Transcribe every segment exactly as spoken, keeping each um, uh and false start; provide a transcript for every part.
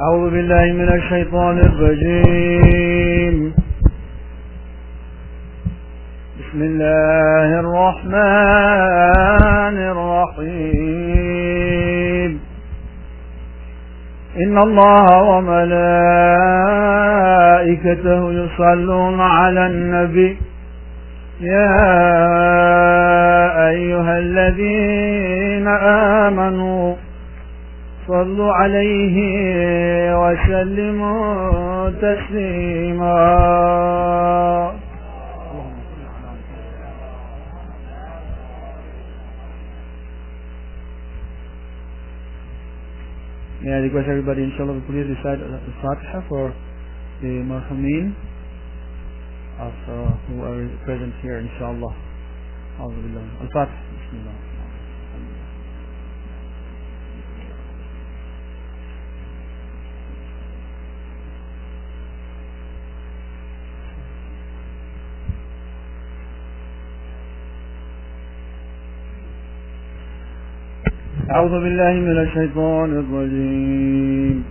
أعوذ بالله من الشيطان الرجيم. بسم الله الرحمن الرحيم. إن الله وملائكته يصلون على النبي يا أيها الذين آمنوا صلوا عليه وسلموا تسليما. May I request everybody, inshallah, to please recite Al-Fatiha for the marhameen of uh, who are present here, inshallah. Al-Fatiha. Bismillah. أعوذ بالله من الشيطان الرجيم.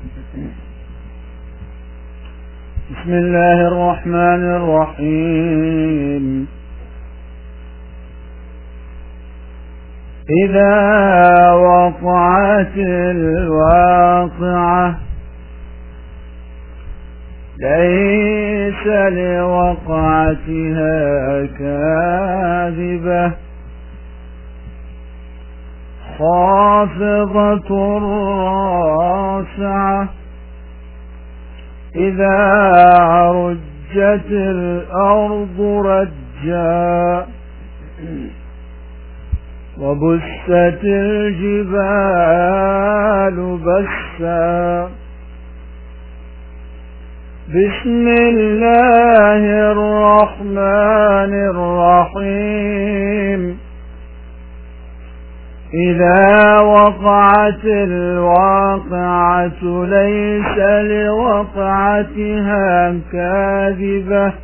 بسم الله الرحمن الرحيم. إذا وقعت الواقعة ليس لوقعتها كاذبة خافضة رافعة إذا رجت الأرض رجا وبست الجبال بسا. بسم الله الرحمن الرحيم. إذا وقعت الواقعة ليس لوقعتها كاذبة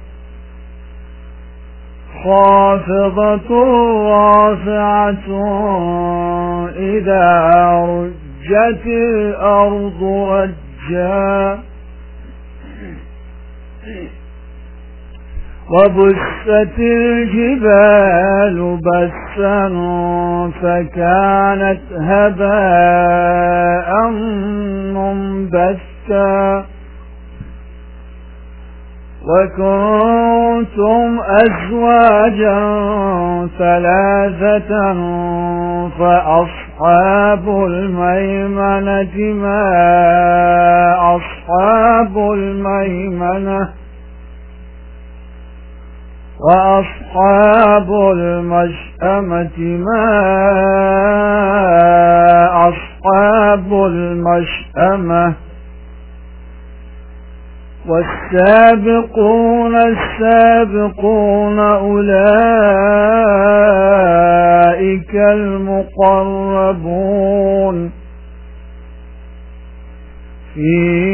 خافضة رافعة إذا رجت الأرض رجا وبست الجبال بسا فكانت هباء منبثا وكنتم أزواجا ثلاثة فأصحاب الميمنة ما أصحاب الميمنة وأصحاب المشأمة ما أصحاب المشأمة والسابقون السابقون أولئك المقربون في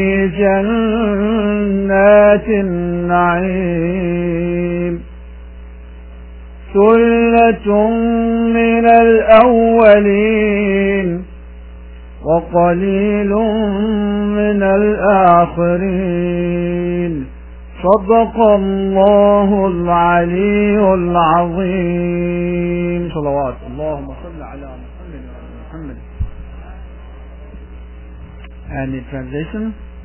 جنات النعيم. ثلة من الأولين وقليل من الآخرين. صدق الله العلي العظيم. صلوات اللهم صل على محمد وعلى محمد. And in translation,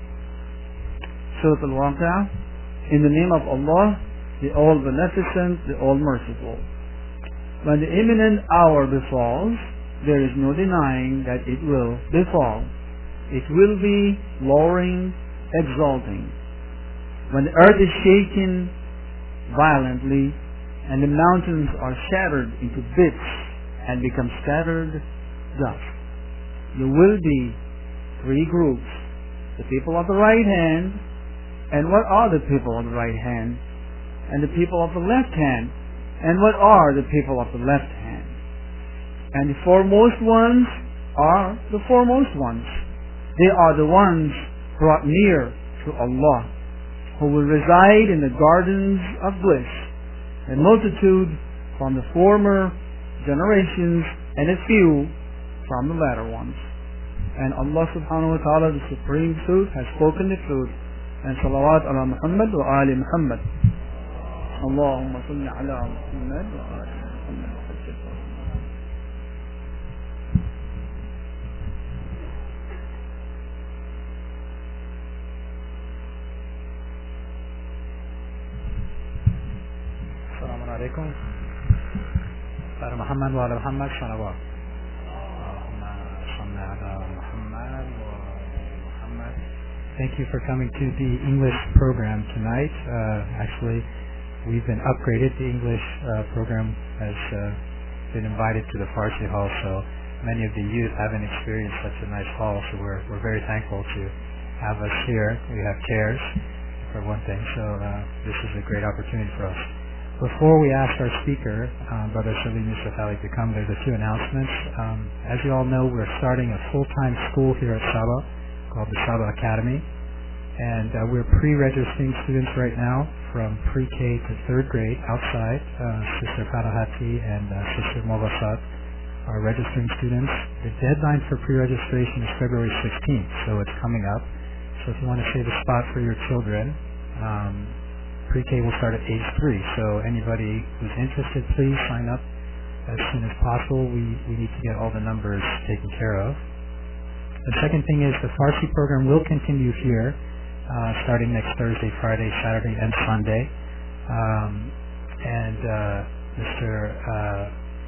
Surah Al-Waqi'ah, in the name of Allah, the All-Beneficent, the All-Merciful. When the imminent hour befalls, there is no denying that it will befall. It will be lowering, exalting. When the earth is shaken violently and the mountains are shattered into bits and become scattered dust, there will be three groups: the people of the right hand. And what are the people of the right hand? And the people of the left hand. And what are the people of the left hand? And the foremost ones are the foremost ones. They are the ones brought near to Allah, who will reside in the gardens of bliss, a multitude from the former generations and a few from the latter ones. And Allah subhanahu wa ta'ala, the supreme truth, has spoken the truth. And salawat ala Muhammad wa ali Muhammad. Allahumma salli ala Muhammad wa ali Muhammad. Assalamu alaikum. Ala Muhammad wa ala Muhammad salawat. Thank you for coming to the English program tonight. Uh, actually, we've been upgraded. The English uh, program has uh, been invited to the Farsi Hall, so many of the youth haven't experienced such a nice hall, so we're, we're very thankful to have us here. We have chairs, for one thing, so uh, this is a great opportunity for us. Before we ask our speaker, um, Brother Salim Yusuf Ali, to come, there's a few announcements. Um, as you all know, we're starting a full-time school here at Sabah called the Sabah Academy, and uh, we're pre-registering students right now from pre-K to third grade outside. Uh, Sister Farahati and uh, Sister Mawasat are registering students. The deadline for pre-registration is February sixteenth, so it's coming up. So if you want to save a spot for your children, um, pre-K will start at age three, so anybody who's interested, please sign up as soon as possible. We, we need to get all the numbers taken care of. The second thing is the Farsi program will continue here uh, starting next Thursday, Friday, Saturday, and Sunday. Um, and uh, Mister Uh,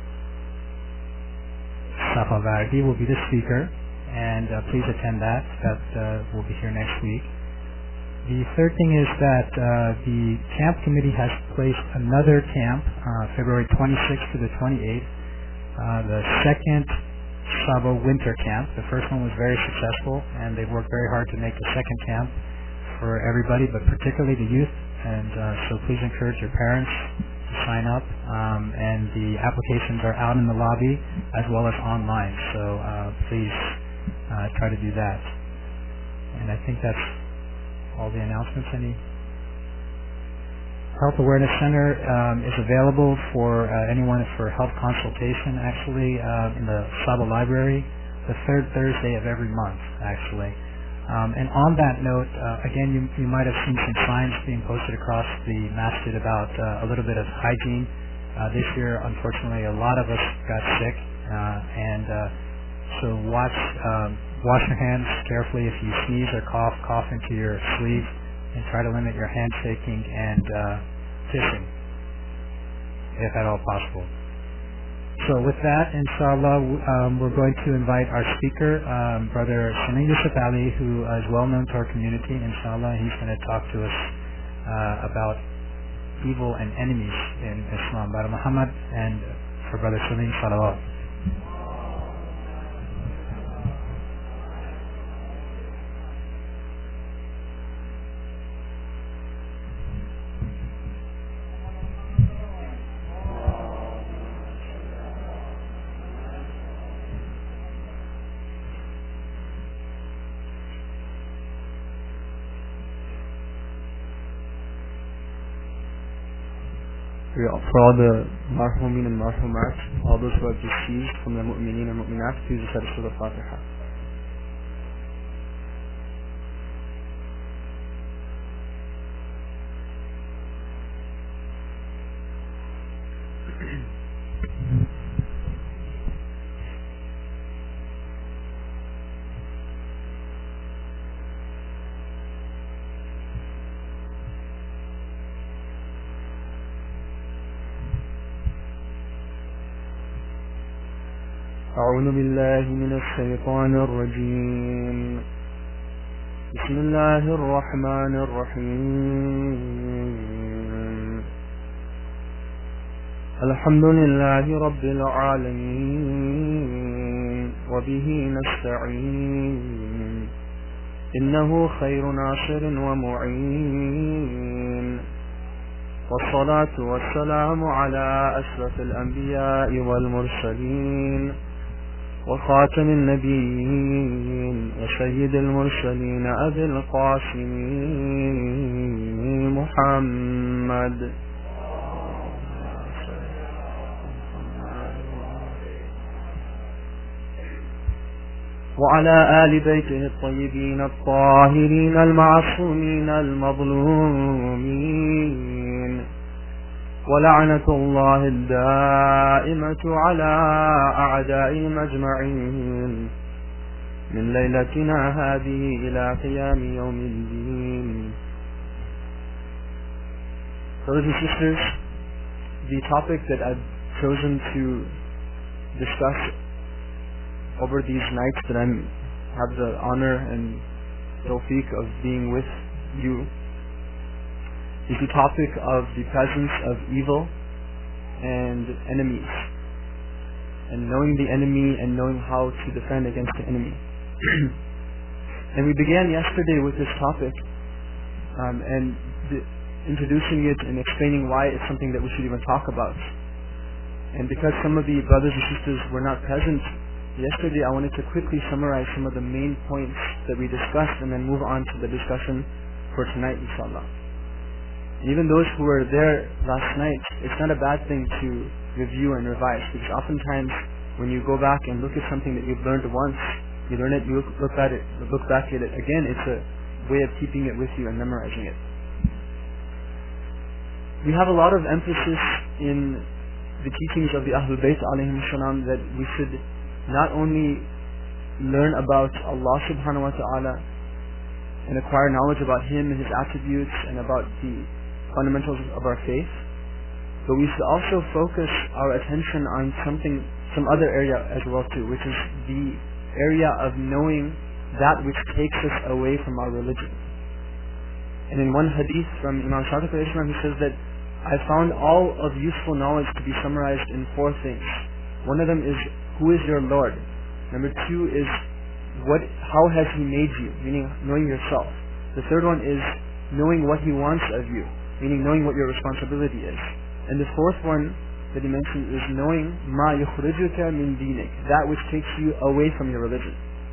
Safavardi will be the speaker, and uh, please attend that. That uh, will be here next week. The third thing is that uh, the camp committee has placed another camp, uh, February twenty-sixth to the twenty-eighth, uh, the second Sabah winter camp. The first one was very successful, and they've worked very hard to make the second camp for everybody, but particularly the youth. And uh, so please encourage your parents to sign up. Um, and the applications are out in the lobby as well as online. So uh, please uh, try to do that. And I think that's all the announcements. Any Health Awareness Center um, is available for uh, anyone for health consultation, actually, uh, in the Sabah Library, the third Thursday of every month, actually. Um, and on that note, uh, again, you, you might have seen some signs being posted across the masjid about uh, a little bit of hygiene. Uh, this year, unfortunately, a lot of us got sick, uh, and uh, so watch, um, wash your hands carefully. If you sneeze or cough, cough into your sleeve, and try to limit your handshaking and uh, kissing, if at all possible. So with that, inshallah, um, we're going to invite our speaker, um, Brother Salim Yusuf Ali, who is well known to our community. Inshallah, he's going to talk to us uh, about evil and enemies in Islam. Brother Muhammad, and for Brother Salim, salawat. For all the marhumin and marhumat, all those who have deceased from the mu'mineen and mu'minat, please recite Surah Al-Fatiha. أعوذ بالله من الشيطان الرجيم. بسم الله الرحمن الرحيم. الحمد لله رب العالمين وبه نستعين إنه خير ناصر ومعين والصلاة والسلام على أشرف الأنبياء والمرسلين وخاتم النبيين وسيد المرسلين أبي القاسم محمد وعلى آل بيته الطيبين الطاهرين المعصومين المظلومين ولعنة الله الدائمة على أعدائهم أجمعين من ليلتنا هذه إلى قيام يوم الدين. Brothers and sisters, the topic that I've chosen to discuss over these nights that I have the honor and tawfiq of being with you is the topic of the presence of evil and enemies, and knowing the enemy and knowing how to defend against the enemy. And we began yesterday with this topic um, and the, introducing it and explaining why it's something that we should even talk about. And because some of the brothers and sisters were not present yesterday, I wanted to quickly summarize some of the main points that we discussed and then move on to the discussion for tonight, inshallah. And even those who were there last night, it's not a bad thing to review and revise, because oftentimes when you go back and look at something that you've learned once, you learn it, you look, look at it, look back at it again, it's a way of keeping it with you and memorizing it. We have a lot of emphasis in the teachings of the Ahlul Bayt alayhim salam that we should not only learn about Allah subhanahu wa ta'ala and acquire knowledge about Him and His attributes and about the fundamentals of our faith, but we should also focus our attention on something, some other area as well too, which is the area of knowing that which takes us away from our religion. And in one hadith from Imam Sadiq alayhi salam, he says that I found all of useful knowledge to be summarized in four things. One of them is, who is your Lord? Number two is, what, how has He made you? Meaning knowing yourself. The third one is knowing what He wants of you, meaning knowing what your responsibility is. And the fourth one that he mentioned is knowing ma yukhrijuka min dinik, that which takes you away from your religion.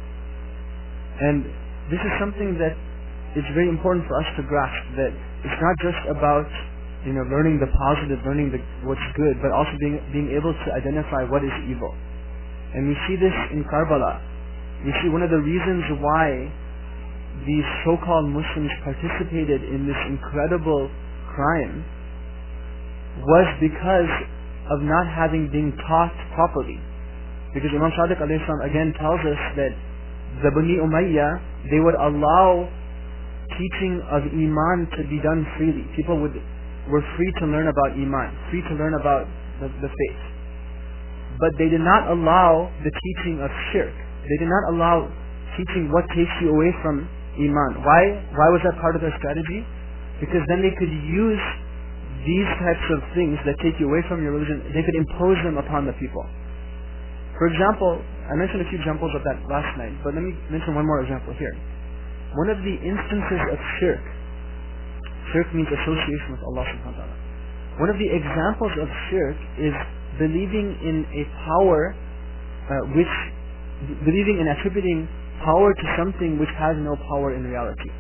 And this is something that is very important for us to grasp, that it's not just about you know, learning the positive, learning the, what's good, but also being being able to identify what is evil. And we see this in Karbala. We see one of the reasons why these so-called Muslims participated in this incredible crime was because of not having been taught properly. Because Imam Sadiq alayhi salam again tells us that the Bani Umayyah, they would allow teaching of Iman to be done freely. People would were free to learn about Iman, free to learn about the, the faith. But they did not allow the teaching of shirk. They did not allow teaching what takes you away from Iman. Why? Why was that part of their strategy? Because then they could use these types of things that take you away from your religion, they could impose them upon the people. For example, I mentioned a few examples of that last night, but let me mention one more example here. One of the instances of shirk, shirk means association with Allah subhanahu wa ta'ala. One of the examples of shirk is believing in a power uh, which, believing and attributing power to something which has no power in reality.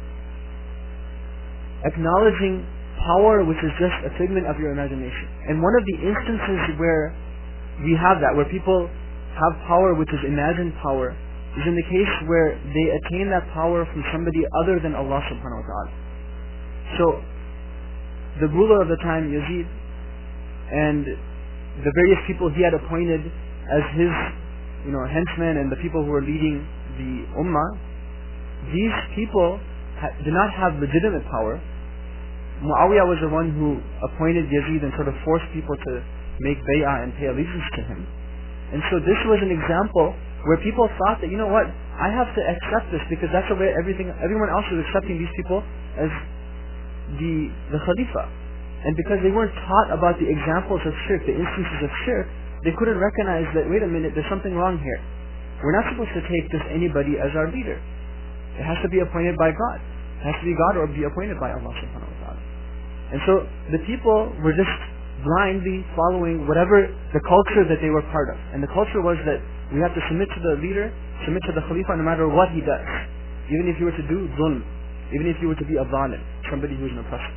Acknowledging power which is just a figment of your imagination. And one of the instances where we have that, where people have power which is imagined power, is in the case where they attain that power from somebody other than Allah subhanahu wa ta'ala. So, the ruler of the time, Yazid, and the various people he had appointed as his, you know, henchmen and the people who were leading the ummah, these people ha- did not have legitimate power. Muawiyah was the one who appointed Yazid and sort of forced people to make bay'ah and pay allegiance to him. And so this was an example where people thought that, you know what, I have to accept this because that's the way everything, everyone else is accepting these people as the the Khalifa. And because they weren't taught about the examples of shirk, the instances of shirk, they couldn't recognize that, wait a minute, there's something wrong here. We're not supposed to take just anybody as our leader. It has to be appointed by God. It has to be God or be appointed by Allah subhanahu wa ta'ala. And so the people were just blindly following whatever the culture that they were part of. And the culture was that we have to submit to the leader, submit to the Khalifa no matter what he does. Even if you were to do dhulm, even if you were to be a zalim, somebody who is an oppressor.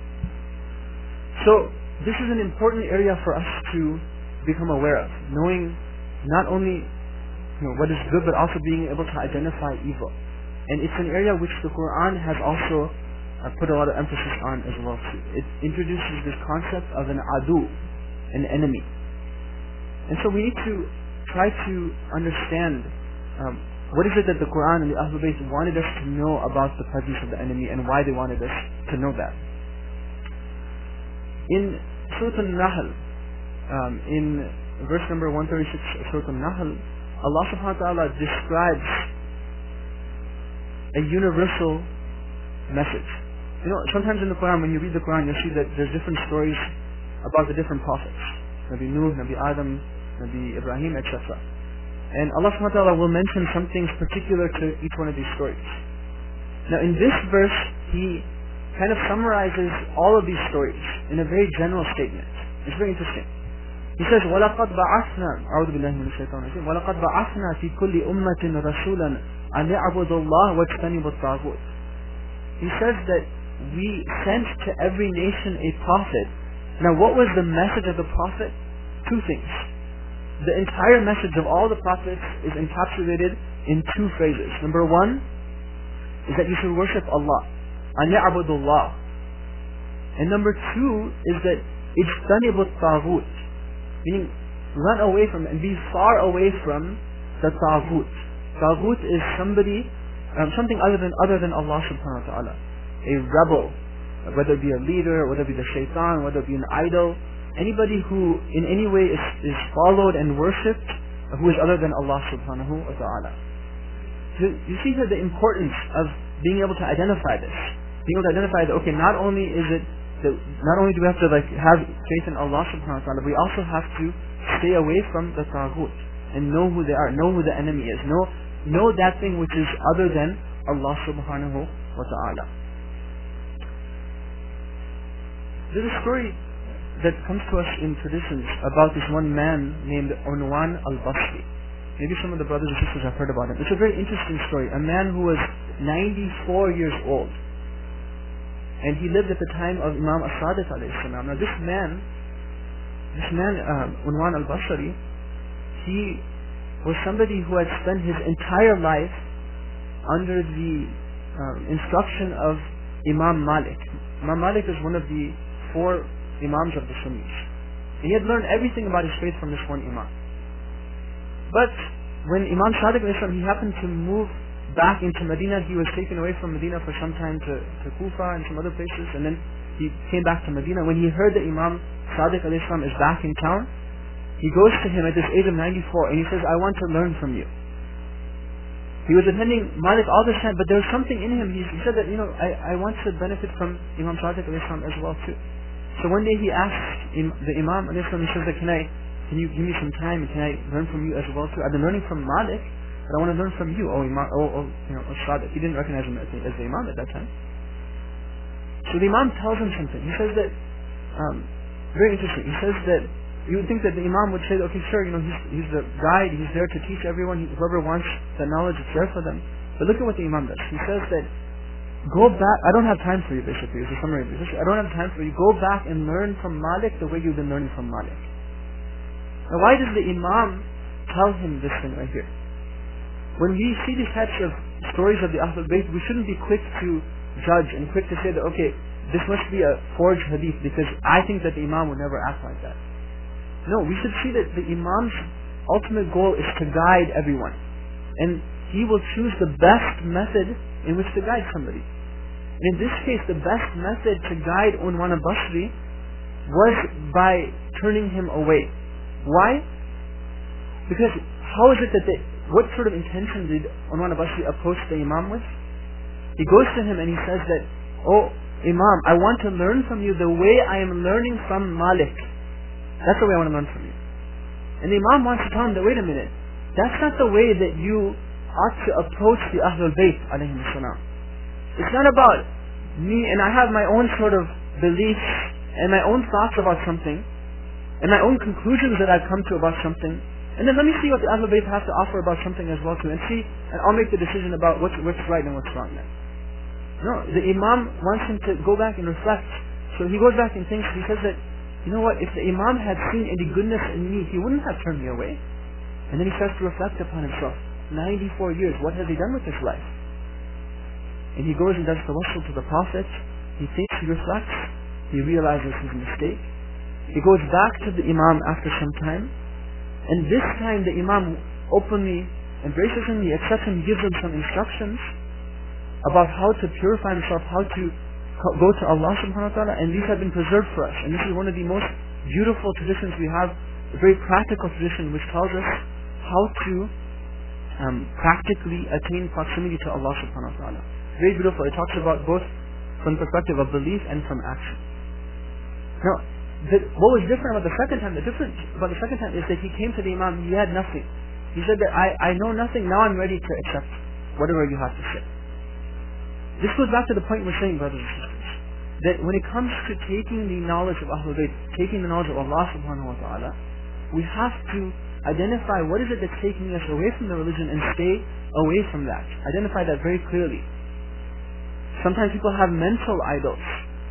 So this is an important area for us to become aware of, knowing not only you know, what is good, but also being able to identify evil. And it's an area which the Quran has also uh, put a lot of emphasis on as well too. It introduces this concept of an adu, an enemy. And so we need to try to understand um, what is it that the Quran and the Ahlul Bayt wanted us to know about the presence of the enemy and why they wanted us to know that. In Surah Al-Nahl, um, in verse number one thirty-six of Surah Al-Nahl, Allah subhanahu wa ta'ala describes a universal message. You know, sometimes in the Quran, when you read the Quran, you'll see that there's different stories about the different prophets. Nabi Nuh, Nabi Adam, Nabi Ibrahim, et cetera. And Allah subhanahu wa ta'ala will mention some things particular to each one of these stories. Now in this verse, He kind of summarizes all of these stories in a very general statement. It's very interesting. He says, وَلَقَدْ بَعَثْنَا أعوذ بالله من الشيطان الرجيم وَلَقَدْ بَعَثْنَا فِي كُلِّ أُمَّةٍ رَسُولًا أَنْ يَعْبُدُوا اللَّهَ وَاجْتَنِبُوا الطَّاغُوتَ. He says that we sent to every nation a prophet. Now what was the message of the prophet? Two things. The entire message of all the prophets is encapsulated in two phrases. Number one is that you should worship Allah. أَنْ يَعْبُدُوا اللَّهَ. And number two is that اجْتَنِبُوا الطَّاغُوتَ, meaning run away from and be far away from the taghut. Taghut is somebody, um, something other than other than Allah subhanahu wa ta'ala. A rebel, whether it be a leader, whether it be the shaitan, whether it be an idol, anybody who in any way is, is followed and worshipped, who is other than Allah subhanahu wa ta'ala. So you see here the importance of being able to identify this. Being able to identify that, okay, not only is it that not only do we have to like have faith in Allah subhanahu wa ta'ala, we also have to stay away from the taghut and know who they are, know who the enemy is, know know that thing which is other than Allah subhanahu wa ta'ala. There's a story that comes to us in traditions about this one man named Unwan al-Basri. Maybe some of the brothers and sisters have heard about him. It's a very interesting story. A man who was ninety-four years old. And he lived at the time of Imam as-Sadiq alayhi salam. Now this man, this man, uh, Unwan al-Basri, he was somebody who had spent his entire life under the um, instruction of Imam Malik. Imam Malik is one of the four Imams of the Sunnis. And he had learned everything about his faith from this one Imam. But when Imam Sadiq alayhi salam, he happened to move back into Medina, he was taken away from Medina for some time to, to Kufa and some other places, and then he came back to Medina. When he heard that Imam Sadiq alayhi salam is back in town, he goes to him at this age of ninety-four and he says, I want to learn from you. He was attending Malik all this time, but there was something in him. He, he said that, you know, I, I want to benefit from Imam Sadiq alayhi salam as well too. So one day he asked im, the Imam alayhi salam, he says that, can I, can you give me some time and can I learn from you as well too? I've been learning from Malik, but I want to learn from you, oh Imam, oh, oh you know, Sadiq. He didn't recognize him as the, as the Imam at that time. So the Imam tells him something. He says that, um, very interesting. He says that you would think that the Imam would say, okay, sure, you know, he's, he's the guide, he's there to teach everyone, he, whoever wants that knowledge, it's there for them. But look at what the Imam does. He says that, go back, I don't have time for you, basically, it's a summary of this. I don't have time for you, go back and learn from Malik the way you've been learning from Malik. Now why does the Imam tell him this thing right here? When we see these types of stories of the Ahlul Bayt, we shouldn't be quick to judge and quick to say that, okay, this must be a forged hadith because I think that the Imam would never act like that. No, we should see that the Imam's ultimate goal is to guide everyone. And he will choose the best method in which to guide somebody. And in this case, the best method to guide Unwan al-Basri was by turning him away. Why? Because how is it that they, what sort of intention did Unwan al-Basri approach the Imam with? He goes to him and he says that, oh Imam, I want to learn from you the way I am learning from Malik. That's the way I want to learn from you. And the Imam wants to tell him that, wait a minute, that's not the way that you ought to approach the Ahlul Bayt alayhim salam. It's not about me and I have my own sort of beliefs and my own thoughts about something and my own conclusions that I've come to about something, and then let me see what the Ahlul Bayt have to offer about something as well too, and see, and I'll make the decision about what's, what's right and what's wrong then. No, the Imam wants him to go back and reflect. So he goes back and thinks, he says that, you know what, if the Imam had seen any goodness in me, he wouldn't have turned me away. And then he starts to reflect upon himself. ninety-four years, what has he done with his life? And he goes and does tawassul to the Prophet. He thinks, he reflects, he realizes his mistake. He goes back to the Imam after some time, and this time the Imam openly embraces him, he accepts him, he gives him some instructions about how to purify himself, how to go to Allah subhanahu wa ta'ala, and these have been preserved for us. And this is one of the most beautiful traditions we have, a very practical tradition which tells us how to um, practically attain proximity to Allah subhanahu wa ta'ala. Very beautiful. It talks about both from the perspective of belief and from action. Now, the, what was different about the second time, the difference about the second time is that he came to the Imam, he had nothing. He said that I, I know nothing, now I'm ready to accept whatever you have to say. This goes back to the point we're saying, brothers and sisters, that when it comes to taking the knowledge of Ahlul Bayt, taking the knowledge of Allah subhanahu wa ta'ala, we have to identify what is it that's taking us away from the religion and stay away from that. Identify that very clearly. Sometimes people have mental idols.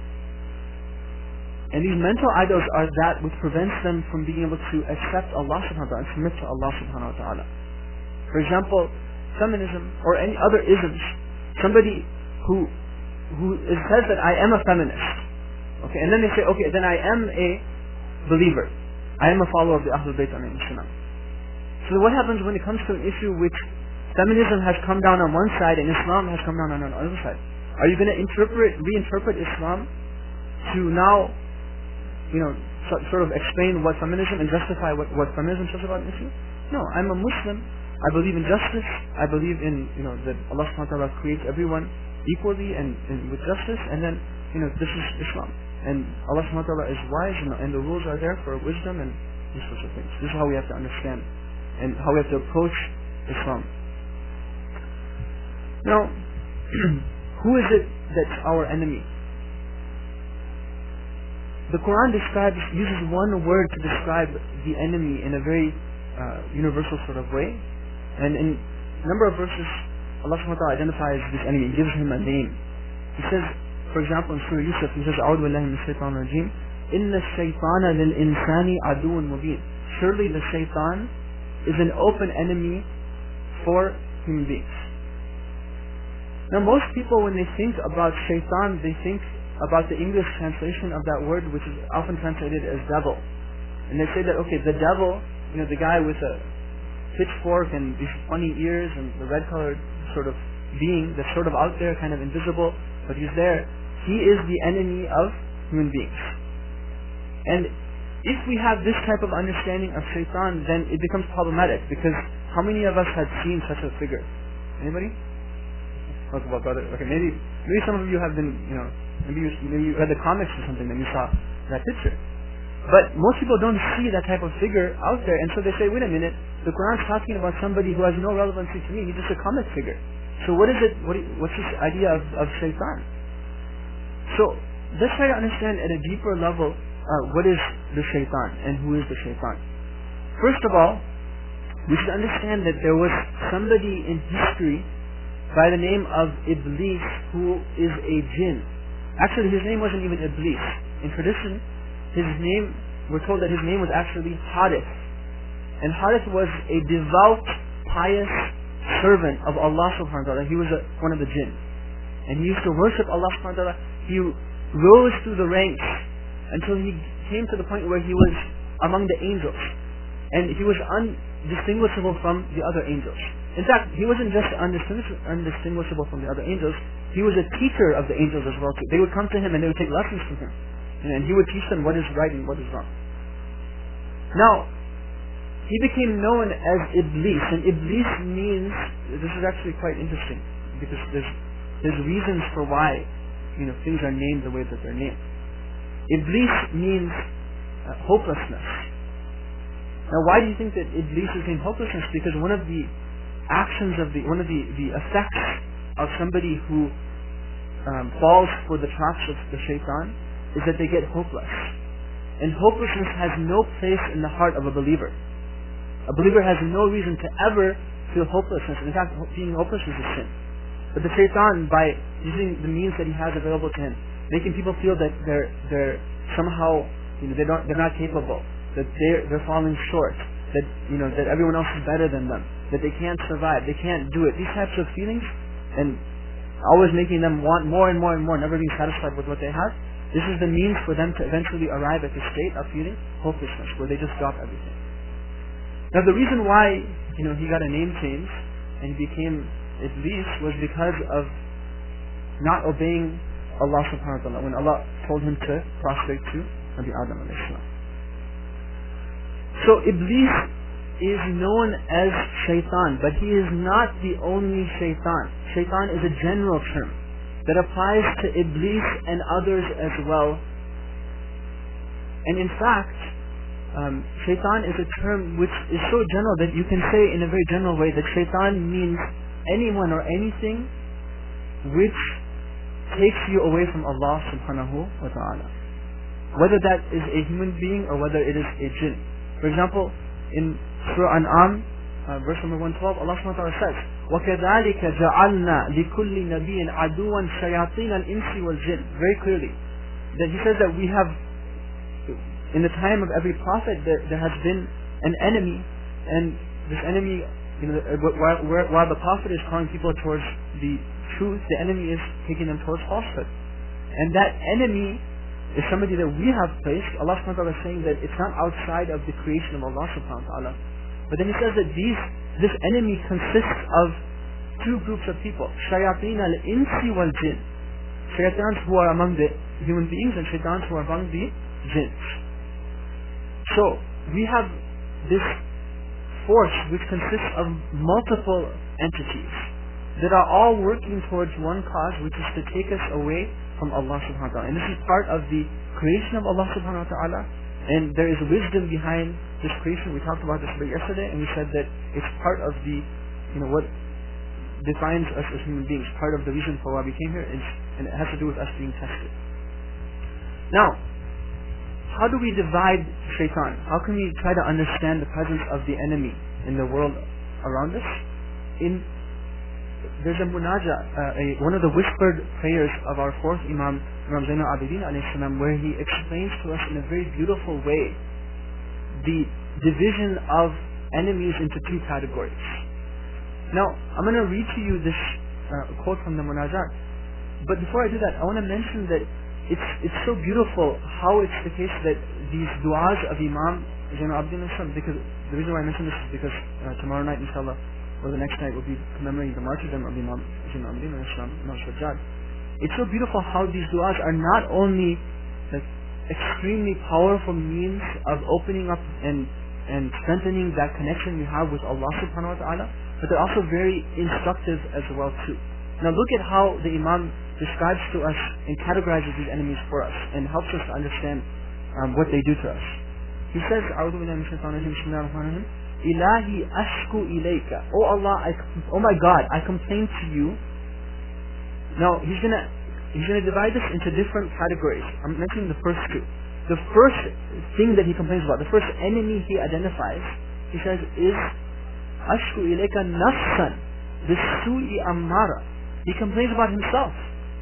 And these mental idols are that which prevents them from being able to accept Allah subhanahu wa ta'ala and submit to Allah subhanahu wa ta'ala. For example, feminism or any other isms. Somebody who who is, says that I am a feminist. Okay, and then they say, okay, then I am a believer. I am a follower of the Ahlul Bayt alayhim salam. So what happens when it comes to an issue which feminism has come down on one side and Islam has come down on the other side? Are you going to interpret, reinterpret Islam to now, you know, so, sort of explain what feminism and justify what, what feminism says about an issue? No, I'm a Muslim. I believe in justice. I believe in, you know, that Allah subhanahu wa ta'ala creates everyone equally and, and with justice, and then, you know, this is Islam. And Allah subhanahu wa ta'ala is wise, and, and the rules are there for wisdom and these sorts of things. This is how we have to understand and how we have to approach Islam. Now, who is it that's our enemy? The Quran describes, uses one word to describe the enemy in a very uh, universal sort of way. And in a number of verses, Allah subhanahu wa ta'ala identifies this enemy and gives him a name. He says, for example, in Surah Yusuf, he says, أعوذ بالله من الشيطان الرجيم إن الشيطان للإنسان عدو مبين. Surely the shaitan is an open enemy for human beings. Now most people, when they think about shaitan, they think about the English translation of that word, which is often translated as devil. And they say that, okay, the devil, you know, the guy with a pitchfork and these funny ears and the red-colored sort of being that's sort of out there, kind of invisible, but he's there. He is the enemy of human beings. And if we have this type of understanding of shaitan, then it becomes problematic, because how many of us had seen such a figure? Anybody? Okay, well, brother. Okay, maybe maybe some of you have been, you know, maybe you, maybe you read the comics or something and you saw that picture. But most people don't see that type of figure out there, and so they say, wait a minute, the Quran's talking about somebody who has no relevancy to me. He's just a comic figure. So what is it? What, what's this idea of, of shaitan? So let's try to understand at a deeper level uh, what is the shaitan and who is the shaitan. First of all, we should understand that there was somebody in history by the name of Iblis who is a jinn. Actually, his name wasn't even Iblis. In tradition, his name, we're told that his name was actually Harith. And Harith was a devout, pious servant of Allah subhanahu wa ta'ala. He was a, one of the jinn. And he used to worship Allah subhanahu wa ta'ala. He rose through the ranks until he came to the point where he was among the angels. And he was undistinguishable from the other angels. In fact, he wasn't just undistinguish- undistinguishable from the other angels, he was a teacher of the angels as well too. They would come to him and they would take lessons from him. And he would teach them what is right and what is wrong. Now, he became known as Iblis, and Iblis means, this is actually quite interesting, because there's, there's reasons for why, you know, things are named the way that they're named. Iblis means uh, hopelessness. Now, why do you think that Iblis is named hopelessness? Because one of the actions of the, one of the, the effects of somebody who um, falls for the traps of the shaitan is that they get hopeless. And hopelessness has no place in the heart of a believer. A believer has no reason to ever feel hopelessness. In fact, being hopeless is a sin. But the shaitan, by using the means that he has available to him, making people feel that they're they're somehow, you know, they don't they're not capable, that they're they're falling short, that, you know, that everyone else is better than them, that they can't survive, they can't do it. These types of feelings, and always making them want more and more and more, never being satisfied with what they have. This is the means for them to eventually arrive at the state of feeling hopelessness, where they just drop everything. Now the reason why, you know, he got a name change and he became Iblis was because of not obeying Allah subhanahu wa ta'ala when Allah told him to prostrate to Nabi Adam alayhi salam. So Iblis is known as Shaitan, but he is not the only Shaitan. Shaitan is a general term that applies to Iblis and others as well. And in fact, um, Shaitan is a term which is so general that you can say in a very general way that Shaitan means anyone or anything which takes you away from Allah subhanahu wa ta'ala. Whether that is a human being or whether it is a jinn. For example, in Surah An'am, uh, verse number one twelve, Allah subhanahu wa ta'ala says, وَكَذَلِكَ جَعَلْنَا لِكُلِّ نَبِيٍّ عَدُوًا شَيَاطِينَ الْإِنسِ وَالْجِنِّ. Very clearly, that he says that we have, in the time of every prophet, there, there has been an enemy, and this enemy, you know, while, while the prophet is calling people towards the truth, the enemy is taking them towards falsehood. And that enemy is somebody that we have placed. Allah subhanahu wa ta'ala is saying that it's not outside of the creation of Allah subhanahu wa ta'ala. But then he says that these, this enemy consists of two groups of people. Shayateen al-insi wal-jinn. Shayateens who are among the human beings and shaitans who are among the jinns. So, we have this force which consists of multiple entities that are all working towards one cause, which is to take us away from Allah subhanahu wa ta'ala. And this is part of the creation of Allah subhanahu wa ta'ala. And there is wisdom behind this creation. We talked about this a bit yesterday, and we said that it's part of the, you know, what defines us as human beings. Part of the reason for why we came here is, and it has to do with us being tested. Now, how do we divide shaitan? How can we try to understand the presence of the enemy in the world around us? In There's a munaja, uh, a, one of the whispered prayers of our fourth Imam, Imam Zainul Abidin alayhi salam, where he explains to us in a very beautiful way the division of enemies into two categories. Now, I'm going to read to you this uh, quote from the munajat, but before I do that, I want to mention that it's it's so beautiful how it's the case that these du'as of Imam Zainul Abidin alayhi salam, because the reason why I mention this is because uh, tomorrow night, inshallah, or the next night, we'll be commemorating the martyrdom of Imam Zainul Abidin alayhi salam, Imam Sajjad. It's so beautiful how these du'as are not only like extremely powerful means of opening up and and strengthening that connection we have with Allah subhanahu wa ta'ala, but they're also very instructive as well too. Now look at how the Imam describes to us and categorizes these enemies for us and helps us to understand um, what they do to us. He says, أعوذ بالله من الشيطان الرجيم بسم الله الرحمن الرحيم Ilahi ashku ilayka. Oh Allah, I, oh my God, I complain to you. Now he's gonna he's gonna divide this into different categories. I'm mentioning the first two. The first thing that he complains about, the first enemy he identifies, he says is ashku ilayka nafsan bisu'i ammara. He complains about himself.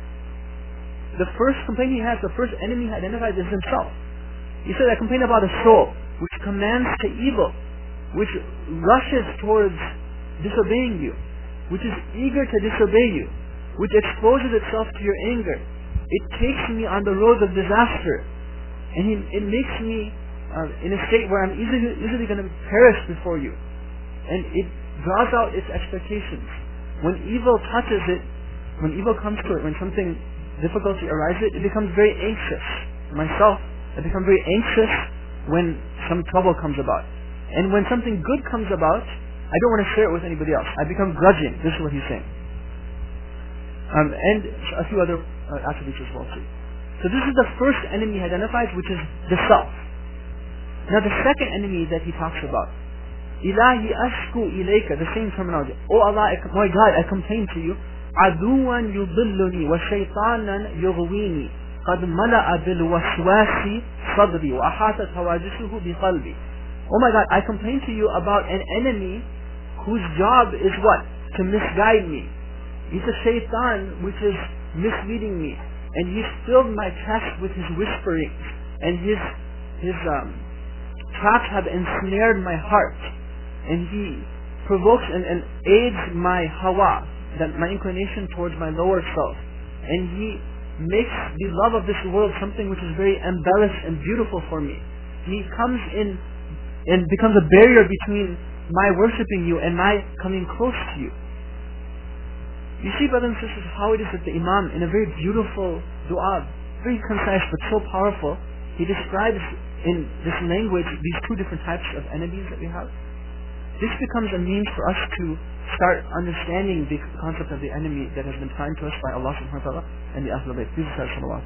The first complaint he has, the first enemy he identifies is himself. He said, I complain about a soul which commands to evil, which rushes towards disobeying you, which is eager to disobey you, which exposes itself to your anger. It takes me on the road of disaster, and he, it makes me uh, in a state where I'm easily, easily going to perish before you. And it draws out its expectations. When evil touches it, when evil comes to it, when something difficulty arises, it becomes very anxious. Myself, I become very anxious when some trouble comes about. And when something good comes about, I don't want to share it with anybody else. I become grudging. This is what he's saying. Um, and a few other uh, attributes as well too. So this is the first enemy he identifies, which is the self. Now the second enemy that he talks about, Ilahi ashku ilayka, the same terminology. Oh Allah, I, my God, I complain to you. Aduwan yudilluni wa shaytanan yughwini qad mala'a bil waswasi sadri wa ahatat hawajisuhu bi qalbi. Oh my God, I complain to you about an enemy whose job is what? To misguide me. He's a shaitan which is misleading me. And he's filled my chest with his whisperings and his his um, traps have ensnared my heart, and he provokes and, and aids my hawa, that my inclination towards my lower self, and he makes the love of this world something which is very embellished and beautiful for me. He comes in and becomes a barrier between my worshipping you and my coming close to you. You see, brothers and sisters, how it is that the Imam, in a very beautiful dua, very concise but so powerful, he describes in this language these two different types of enemies that we have. This becomes a means for us to start understanding the concept of the enemy that has been defined to us by Allah subhanahu wa ta'ala and the Ahlul Bayt. Please recite salawat.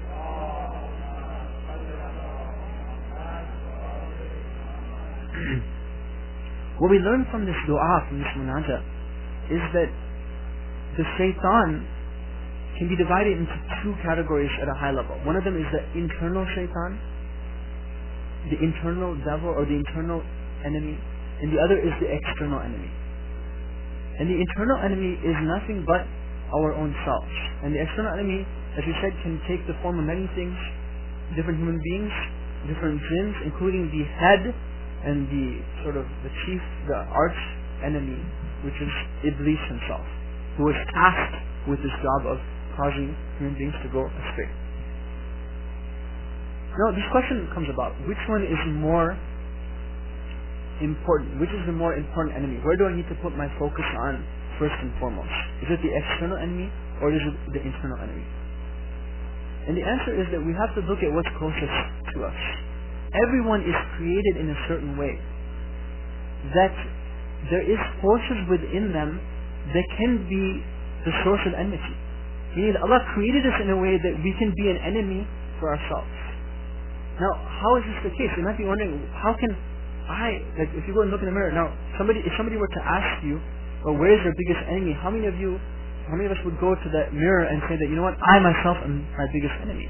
What we learn from this dua, from this munajat, is that the shaitan can be divided into two categories at a high level. One of them is the internal shaitan, the internal devil or the internal enemy, and the other is the external enemy. And the internal enemy is nothing but our own selves. And the external enemy, as we said, can take the form of many things, different human beings, different jinns, including the head and the sort of the chief, the arch enemy, which is Iblis himself, who was tasked with this job of causing human beings to go astray. Now, this question comes about: which one is more important? Which is the more important enemy? Where do I need to put my focus on first and foremost? Is it the external enemy or is it the internal enemy? And the answer is that we have to look at what's closest to us. Everyone is created in a certain way that there is forces within them that can be the source of enmity. Meaning Allah created us in a way that we can be an enemy for ourselves. Now, how is this the case? You might be wondering, how can I, like if you go and look in the mirror, now somebody, if somebody were to ask you, well, where is your biggest enemy? How many of you, how many of us would go to that mirror and say that, you know what, I myself am my biggest enemy?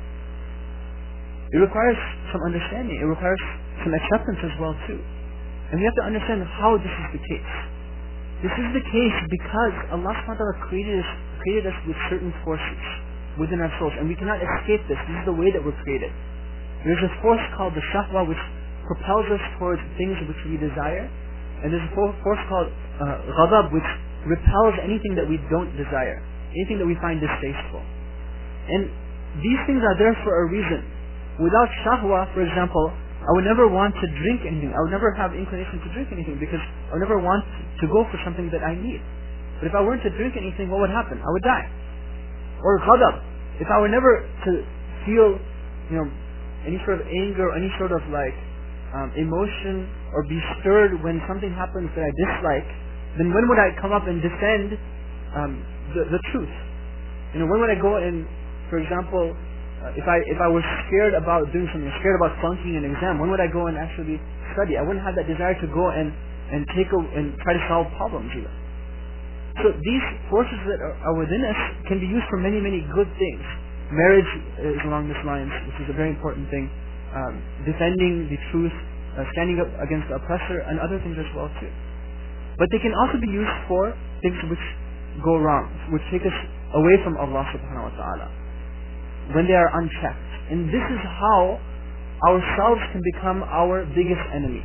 It requires some understanding. It requires some acceptance as well too. And we have to understand how this is the case. This is the case because Allah subhanahu wa ta'ala created us, created us with certain forces within our souls, and we cannot escape this. This is the way that we're created. There's a force called the shahwa, which propels us towards things which we desire, and there's a force called uh, ghadab, which repels anything that we don't desire, anything that we find distasteful. And these things are there for a reason. Without shahwa, for example, I would never want to drink anything. I would never have inclination to drink anything because I would never want to go for something that I need. But if I weren't to drink anything, what would happen? I would die. Or ghadab. If I were never to feel, you know, any sort of anger or any sort of like um, emotion or be stirred when something happens that I dislike, then when would I come up and defend um, the, the truth? You know, when would I go and, for example, Uh, if I if I was scared about doing something, scared about flunking an exam, when would I go and actually study? I wouldn't have that desire to go and and take a, and try to solve problems either. So these forces that are, are within us can be used for many many good things. Marriage is along this lines, which is a very important thing. Um, defending the truth, uh, standing up against the oppressor, and other things as well too. But they can also be used for things which go wrong, which take us away from Allah subhanahu wa ta'ala, when they are unchecked. And this is how ourselves can become our biggest enemy.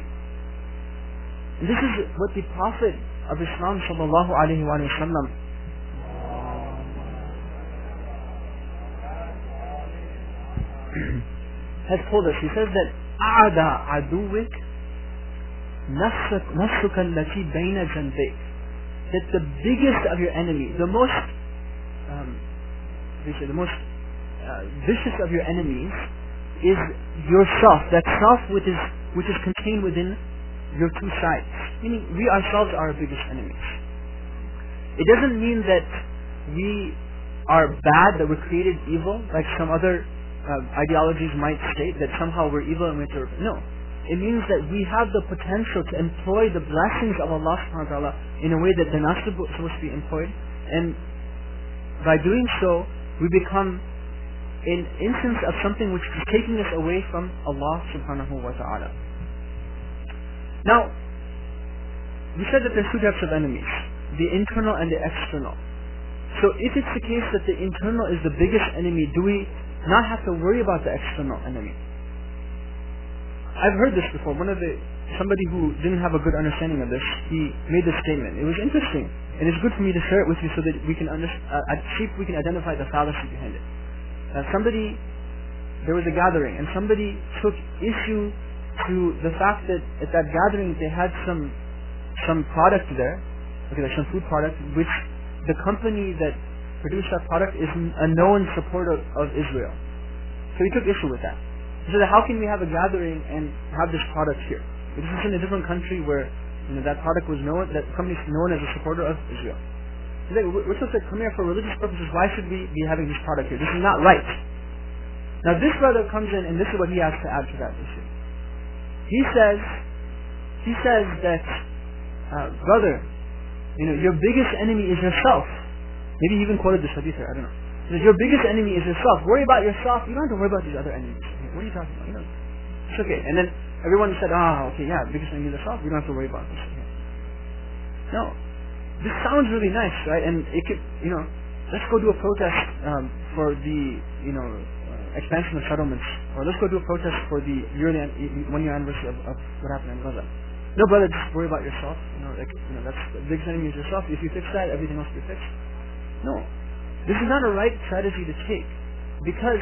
And this is what the Prophet of Islam sallallahu alaihi wasallam has told us. He says that أَعْدَى عَدُوِّكَ نَفْسُكَ الَّتِي بَيْنَ جَنْبَيْكَ, that the biggest of your enemy, the most um, they say the most Uh, vicious of your enemies is yourself, that self which is which is contained within your two sides. Meaning, we ourselves are our biggest enemies. It doesn't mean that we are bad, that we're created evil, like some other uh, ideologies might state, that somehow we're evil and we're to repent. No. It means that we have the potential to employ the blessings of Allah subhanahu wa ta'ala in a way that they're not supposed to be employed, and by doing so, we become an instance of something which is taking us away from Allah subhanahu wa ta'ala. Now, we said that there's two types of enemies, the internal and the external. So if it's the case that the internal is the biggest enemy, do we not have to worry about the external enemy? I've heard this before. One of the somebody who didn't have a good understanding of this, he made this statement. It was interesting, and it's good for me to share it with you so that we can under, uh, see if we can identify the fallacy behind it. Uh, somebody, there was a gathering, and somebody took issue to the fact that at that gathering they had some some product there, okay, like some food product, which the company that produced that product is a known supporter of Israel. So he took issue with that. He said, how can we have a gathering and have this product here? This is in a different country where you know, that product was known, that company is known as a supporter of Israel. He's like, we're supposed to come here for religious purposes. Why should we be having this product here? This is not right. Now this brother comes in and this is what he has to add to that issue. He says, he says that, uh, brother, you know, your biggest enemy is yourself. Maybe he even quoted this hadith here, I don't know. He says, your biggest enemy is yourself. Worry about yourself. You don't have to worry about these other enemies. What are you talking about? You know, it's okay. And then everyone said, ah, okay, yeah, biggest enemy is yourself. We don't have to worry about this. No. This sounds really nice, right? And it could, you know, let's go do a protest um, for the, you know, uh, expansion of settlements. Or let's go do a protest for the yearly an- one year anniversary of, of what happened in Gaza. No, brother, just worry about yourself. You know, like, you know, that's the biggest enemy is yourself. If you fix that, everything else will be fixed. No. This is not a right strategy to take. Because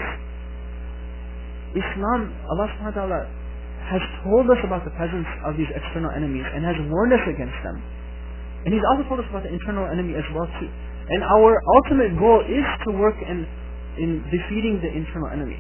Islam, Allah subhanahu wa ta'ala has told us about the presence of these external enemies and has warned us against them. And He's also told us about the internal enemy as well too. And our ultimate goal is to work in, in defeating the internal enemy.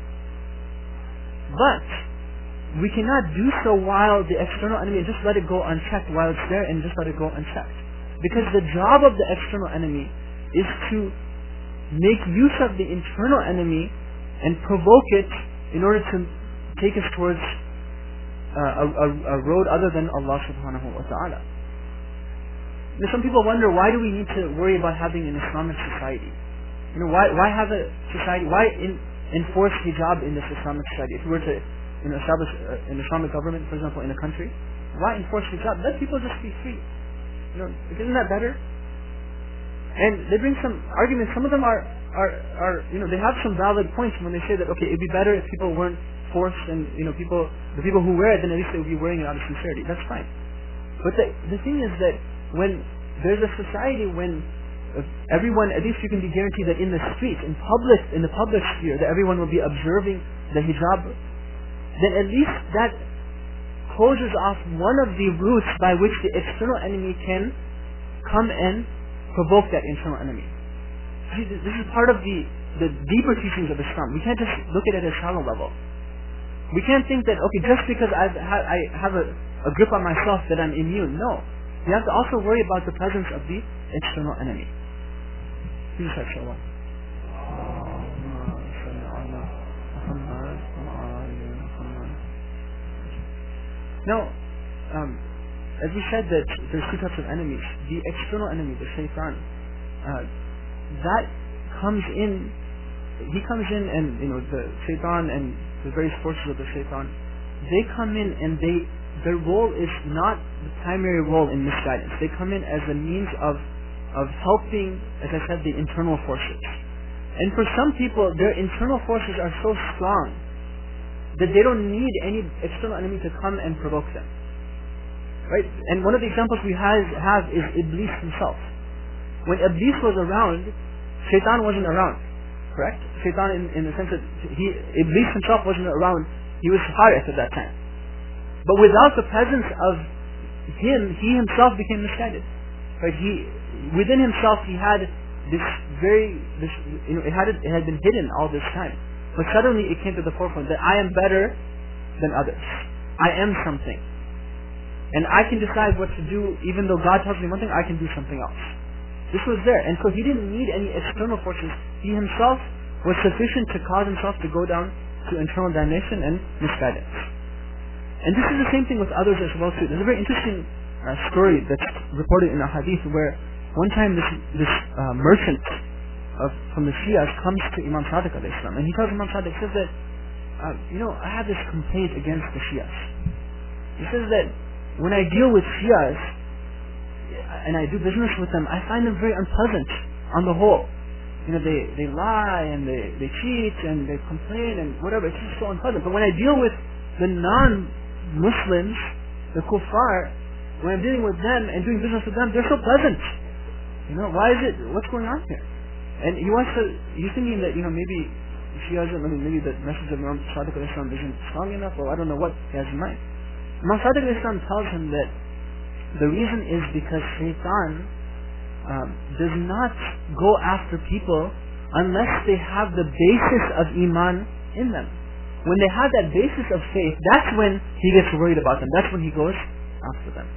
But we cannot do so while the external enemy, just let it go unchecked while it's there and just let it go unchecked. Because the job of the external enemy is to make use of the internal enemy and provoke it in order to take us towards uh, a, a, a road other than Allah subhanahu wa ta'ala. Now, some people wonder, why do we need to worry about having an Islamic society? You know, why why have a society, why in, enforce hijab in this Islamic society? If we were to you know, establish uh, an Islamic government, for example, in a country, why enforce hijab? Let people just be free. You know, isn't that better? And they bring some arguments. Some of them are, are, are, you know, they have some valid points when they say that, okay, it'd be better if people weren't forced and, you know, people, the people who wear it, then at least they would be wearing it out of sincerity. That's fine. But the, the thing is that when there's a society when everyone, at least you can be guaranteed that in the streets, in public, in the public sphere, that everyone will be observing the hijab, then at least that closes off one of the routes by which the external enemy can come and provoke that internal enemy. See, this is part of the, the deeper teachings of Islam. We can't just look at it at a shallow level. We can't think that, okay, just because I've ha- I have a, a grip on myself that I'm immune. No. You have to also worry about the presence of the external enemy. Please say shalom. Now, um, as we said that there's two types of enemies. The external enemy, the shaitan, uh, that comes in, he comes in and, you know, the shaitan and the various forces of the shaitan, they come in and they, their role is not the primary role in misguidance. They come in as a means of, of helping, as I said, the internal forces. And for some people, their internal forces are so strong that they don't need any external enemy to come and provoke them. Right? And one of the examples we have, have is Iblis himself. When Iblis was around, Shaitan wasn't around. Correct? Shaitan in, in the sense that he, Iblis himself wasn't around. He was Harith at that time. But without the presence of him, he himself became misguided. Right? He, within himself, he had this very, this, you know, it had, it had been hidden all this time. But suddenly it came to the forefront that I am better than others. I am something. And I can decide what to do, even though God tells me one thing, I can do something else. This was there. And so he didn't need any external forces. He himself was sufficient to cause himself to go down to internal damnation and misguidance. And this is the same thing with others as well too. There's a very interesting uh, story that's reported in a hadith where one time this, this uh, merchant of, from the Shias comes to Imam Sadiq alayhi salam, and he tells Imam Sadiq, says that, uh, you know, I have this complaint against the Shias. He says that when I deal with Shias and I do business with them, I find them very unpleasant on the whole. You know, they, they lie and they, they cheat and they complain and whatever. It's just so unpleasant. But when I deal with the non-Muslims, the kuffar, when I'm dealing with them and doing business with them, they're so pleasant. You know, why is it, what's going on here? And he wants to, he's thinking that, you know, maybe she hasn't, I mean, maybe the message of Imam Sadiq al-Islam isn't strong enough, or I don't know what he has in mind. Imam Sadiq al-Islam tells him that the reason is because shaitan um, does not go after people unless they have the basis of iman in them. When they have that basis of faith, that's when he gets worried about them. That's when he goes after them.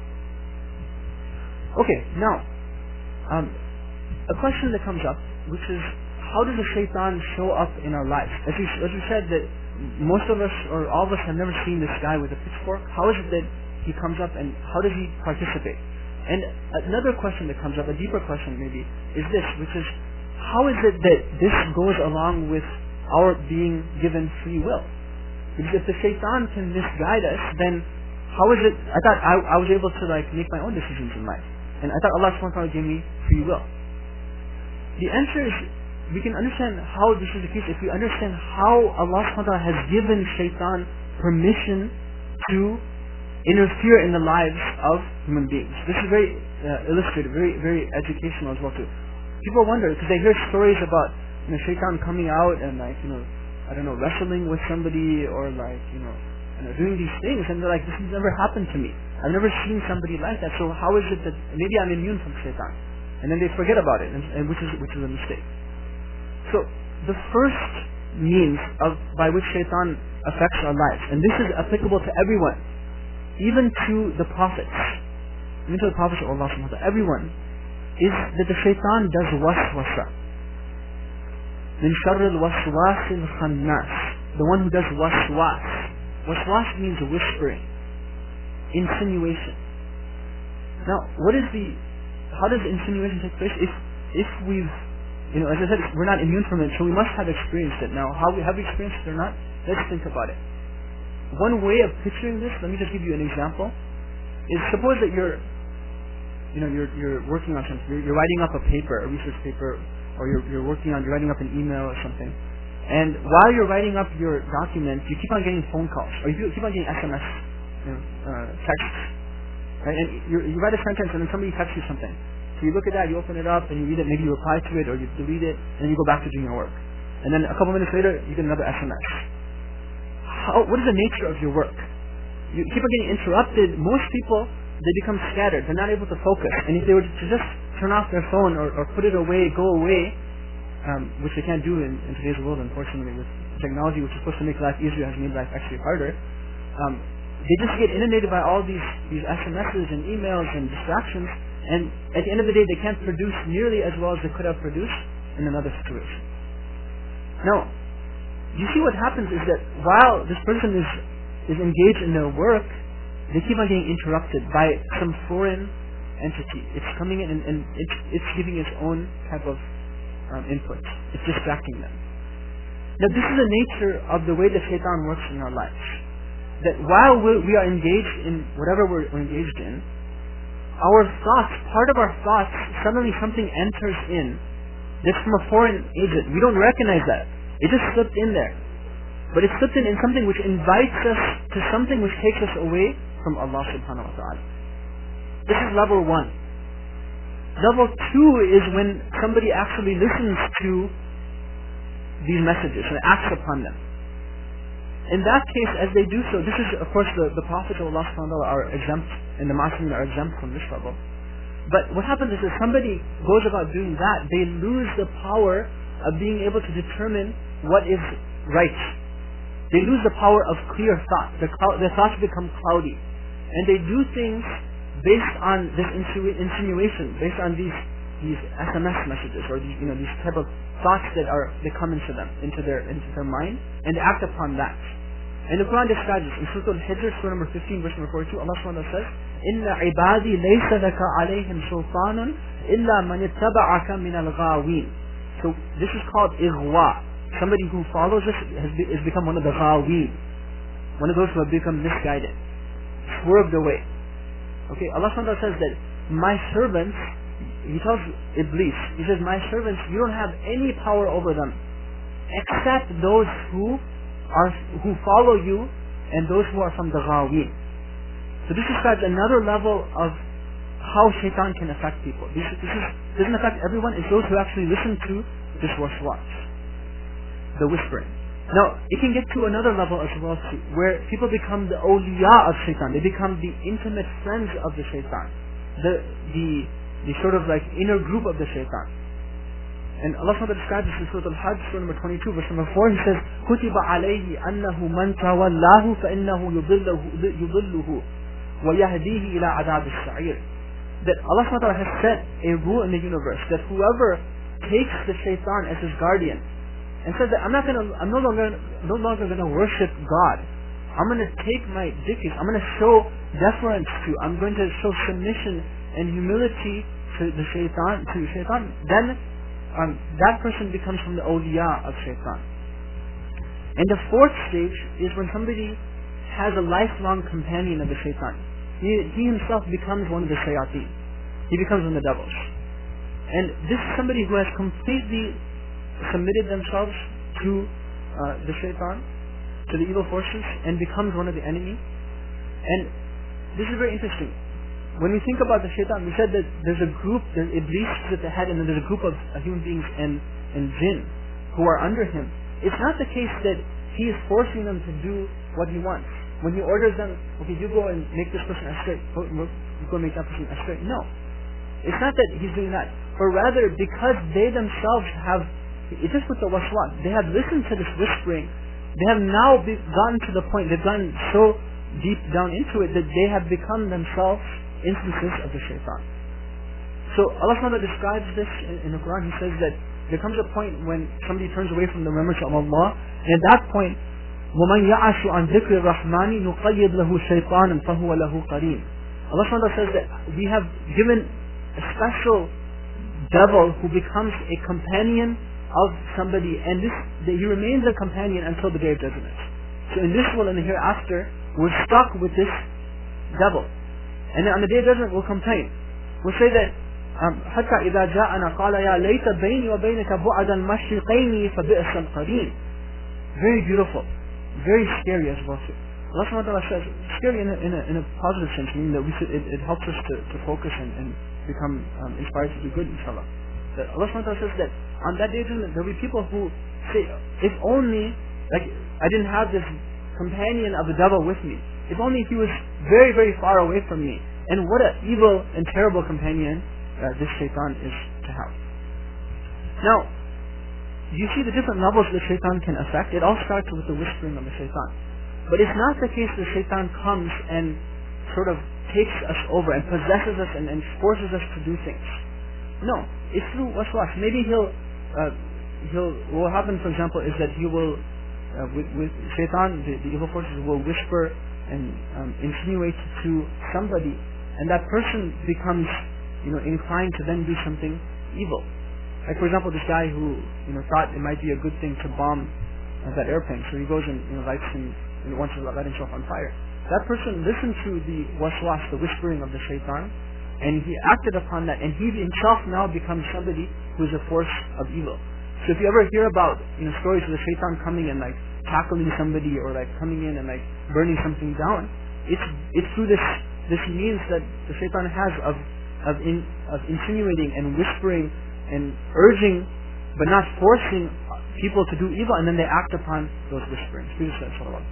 Okay, now, um, a question that comes up, which is, how does the shaitan show up in our lives? As we, as we said that most of us, or all of us, have never seen this guy with a pitchfork. How is it that he comes up, and how does he participate? And another question that comes up, a deeper question maybe, is this, which is, how is it that this goes along with our being given free will? Because if the shaitan can misguide us, then how is it, I thought I, I was able to like make my own decisions in life. And I thought Allah subhanahu wa ta'ala gave me free will. The answer is, we can understand how this is the case if we understand how Allah subhanahu wa ta'ala has given shaitan permission to interfere in the lives of human beings. This is very uh, illustrative, very very educational as well too. People wonder, because they hear stories about, you know, shaitan coming out and like, you know, I don't know, wrestling with somebody, or like, you know, you know, doing these things, and they're like, this has never happened to me. I've never seen somebody like that, so how is it that maybe I'm immune from shaitan? And then they forget about it, and, and which is which is a mistake. So the first means of by which shaitan affects our lives, and this is applicable to everyone, even to the prophets, even to the prophets of Allah subhanahu wa ta'ala, everyone, is that the shaitan does waswasa. Min sharr al-waswas al-khannas, the one who does waswas. Waswas means whispering, insinuation. Now, what is the, how does insinuation take place? If, if we've, you know, as I said, we're not immune from it, so we must have experienced it. Now, how we have we experienced it or not, let's think about it. One way of picturing this, let me just give you an example, is suppose that you're, you know, you're you're working on something, you're, you're writing up a paper, a research paper, or you're you're working on, you're writing up an email or something, and while you're writing up your document, you keep on getting phone calls, or you keep on getting S M S, you know, uh, texts, right? And you you write a sentence, and then somebody texts you something. So you look at that, you open it up, and you read it, maybe you reply to it, or you delete it, and then you go back to doing your work. And then a couple minutes later, you get another S M S. How, what is the nature of your work? You keep on getting interrupted. Most people, they become scattered. They're not able to focus. And if they were to just turn off their phone or, or put it away, go away, um, which they can't do in, in today's world, unfortunately, with technology, which is supposed to make life easier, has made life actually harder. Um, they just get inundated by all these, these S M Ses and emails and distractions, and at the end of the day, they can't produce nearly as well as they could have produced in another situation. Now, you see what happens is that while this person is is engaged in their work, they keep on getting interrupted by some foreign entity. It's coming in and, and it's it's giving its own type of um, input. It's distracting them. Now, this is the nature of the way that shaitan works in our lives. That while we're, we are engaged in whatever we're, we're engaged in, our thoughts, part of our thoughts, suddenly something enters in that's from a foreign agent. We don't recognize that. It just slipped in there. But it slipped in in something which invites us to something which takes us away from Allah subhanahu wa ta'ala. This is level one. Level two is when somebody actually listens to these messages and acts upon them. In that case, as they do so, this is, of course, the, the prophets of Allah subhanahu wa ta'ala are exempt, and the Muslims are exempt from this level. But what happens is if somebody goes about doing that, they lose the power of being able to determine what is right. They lose the power of clear thought. Their, clou- their thoughts become cloudy. And they do things based on this insinu- insinuation, based on these these S M S messages, or these, you know, these type of thoughts that are that come into them, into their into their mind, and they act upon that. And the Quran describes this in Surah Al-Hijr, Surah number fifteen, verse number forty-two. Allah subhanahu wa ta'ala says, "Inna ibadi laysa laka alayhim sultanun illa man ittaba'aka min al-ghawin." So this is called ighwa. Somebody who follows this has, be, has become one of the ghawin, one of those who have become misguided, swerved away. Okay, Allah subhanahu wa ta'ala says that my servants, He tells Iblis, He says, my servants, you don't have any power over them, except those who are who follow you and those who are from the ghaween. So this describes another level of how shaitan can affect people. This, this is, doesn't affect everyone, it's those who actually listen to this waswas, the whispering. Now, it can get to another level as well too, where people become the awliya of shaitan. They become the intimate friends of the shaitan. The, the, the sort of like inner group of the shaitan. And Allah subhanahu wa ta'ala describes this in Surah Al-Hajj, Surah number twenty-two, verse number four. He says, كُتِبَ عَلَيْهِ أَنَّهُ مَنْ تَوَلَّاهُ فَإِنَّهُ يُضِلُّهُ وَيَهْدِيهِ إِلَىٰ عَذَابِ السَّعِيرِ. That Allah subhanahu wa ta'ala has set a rule in the universe that whoever takes the shaitan as his guardian and says that I'm not gonna, I'm no longer, no longer gonna worship God. I'm gonna take my dhikrs. I'm gonna show deference to. I'm going to show submission and humility to the shaitan. To shaitan. Then um, that person becomes from the awliya of shaitan. And the fourth stage is when somebody has a lifelong companion of the shaitan. He, he himself becomes one of the shayateen. He becomes one of the devils. And this is somebody who has completely submitted themselves to uh, the shaitan, to the evil forces, and becomes one of the enemy. And this is very interesting. When we think about the shaitan, we said that there's a group, there's Iblis at the head, and then there's a group of uh, human beings and, and jinn who are under him. It's not the case that he is forcing them to do what he wants. When he orders them, okay, you go and make this person astray, go, you go and make that person astray. No. It's not that he's doing that. But rather, because they themselves have, it's just with the waswas, they have listened to this whispering, they have now be, gotten to the point, they've gotten so deep down into it that they have become themselves instances of the shaitan. So Allah subhanahu wa ta'ala describes this in, in the Quran. He says that there comes a point when somebody turns away from the remembrance of Allah, and at that point, وَمَنْ يَعَشُ عَنْ ذِكْرِ الرَّحْمَنِ نُقَيِّدْ لَهُ شَيْطَانًا فَهُوَ لَهُ قَرِينٌ. Allah subhanahu wa ta'ala says that we have given a special devil who becomes a companion of somebody, and this that he remains a companion until the day of judgment. So in this world and the hereafter, we're stuck with this devil, and then on the day of judgment we'll complain. We'll say that حتى إذا جاءنا قال يا ليت بيني وبينك بعد المشرقين فبئس القرين. Very beautiful, very scary as well. Allah subhanahu wa ta'ala says scary in a, in a, in a positive sense, meaning that we should, it, it helps us to, to focus and, and become um, inspired to do good, inshallah. That Allah subhanahu wa ta'ala says that on that day there will be people who say, if only, like, I didn't have this companion of the devil with me. If only he was very, very far away from me. And what an evil and terrible companion uh, this shaitan is to have. Now, you see the different levels that shaitan can affect. It all starts with the whispering of the shaitan. But it's not the case that shaitan comes and sort of takes us over and possesses us and, and forces us to do things. No, it's through waswas. Maybe he'll, uh, he'll, what will happen, for example, is that he will, uh, with, with shaitan, the, the evil forces will whisper and um, insinuate to somebody, and that person becomes, you know, inclined to then do something evil. Like, for example, this guy who, you know, thought it might be a good thing to bomb uh, that airplane, so he goes and, you know, lights him, and wants to light himself on fire. That person listened to the waswas, the whispering of the shaitan, and he acted upon that, and he himself now becomes somebody who is a force of evil. So if you ever hear about, you know, stories of the shaitan coming and like tackling somebody or like coming in and like burning something down, it's it's through this this means that the shaitan has of of in, of insinuating and whispering and urging, but not forcing people to do evil, and then they act upon those whisperings. Please say salawat.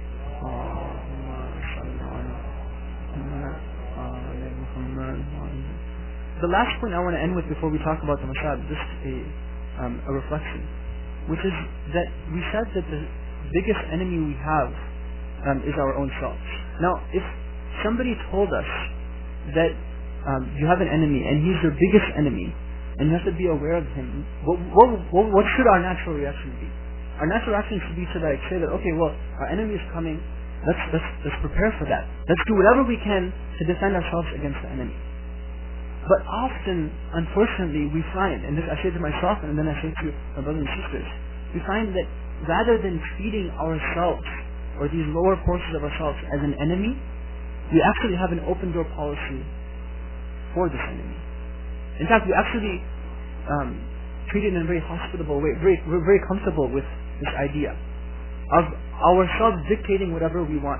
The last point I want to end with before we talk about the masad, just a, um, a reflection, which is that we said that the biggest enemy we have um, is our own selves. Now, if somebody told us that um, you have an enemy and he's your biggest enemy, and you have to be aware of him, what, what, what, what should our natural reaction be? Our natural reaction should be to like say that, okay, well, our enemy is coming, let's, let's, let's prepare for that. Let's do whatever we can to defend ourselves against the enemy. But often, unfortunately, we find, and this I say to myself and then I say to my brothers and sisters, we find that rather than treating ourselves or these lower portions of ourselves as an enemy, we actually have an open door policy for this enemy. In fact, we actually um, treat it in a very hospitable way. Very, we're very comfortable with this idea of ourselves dictating whatever we want.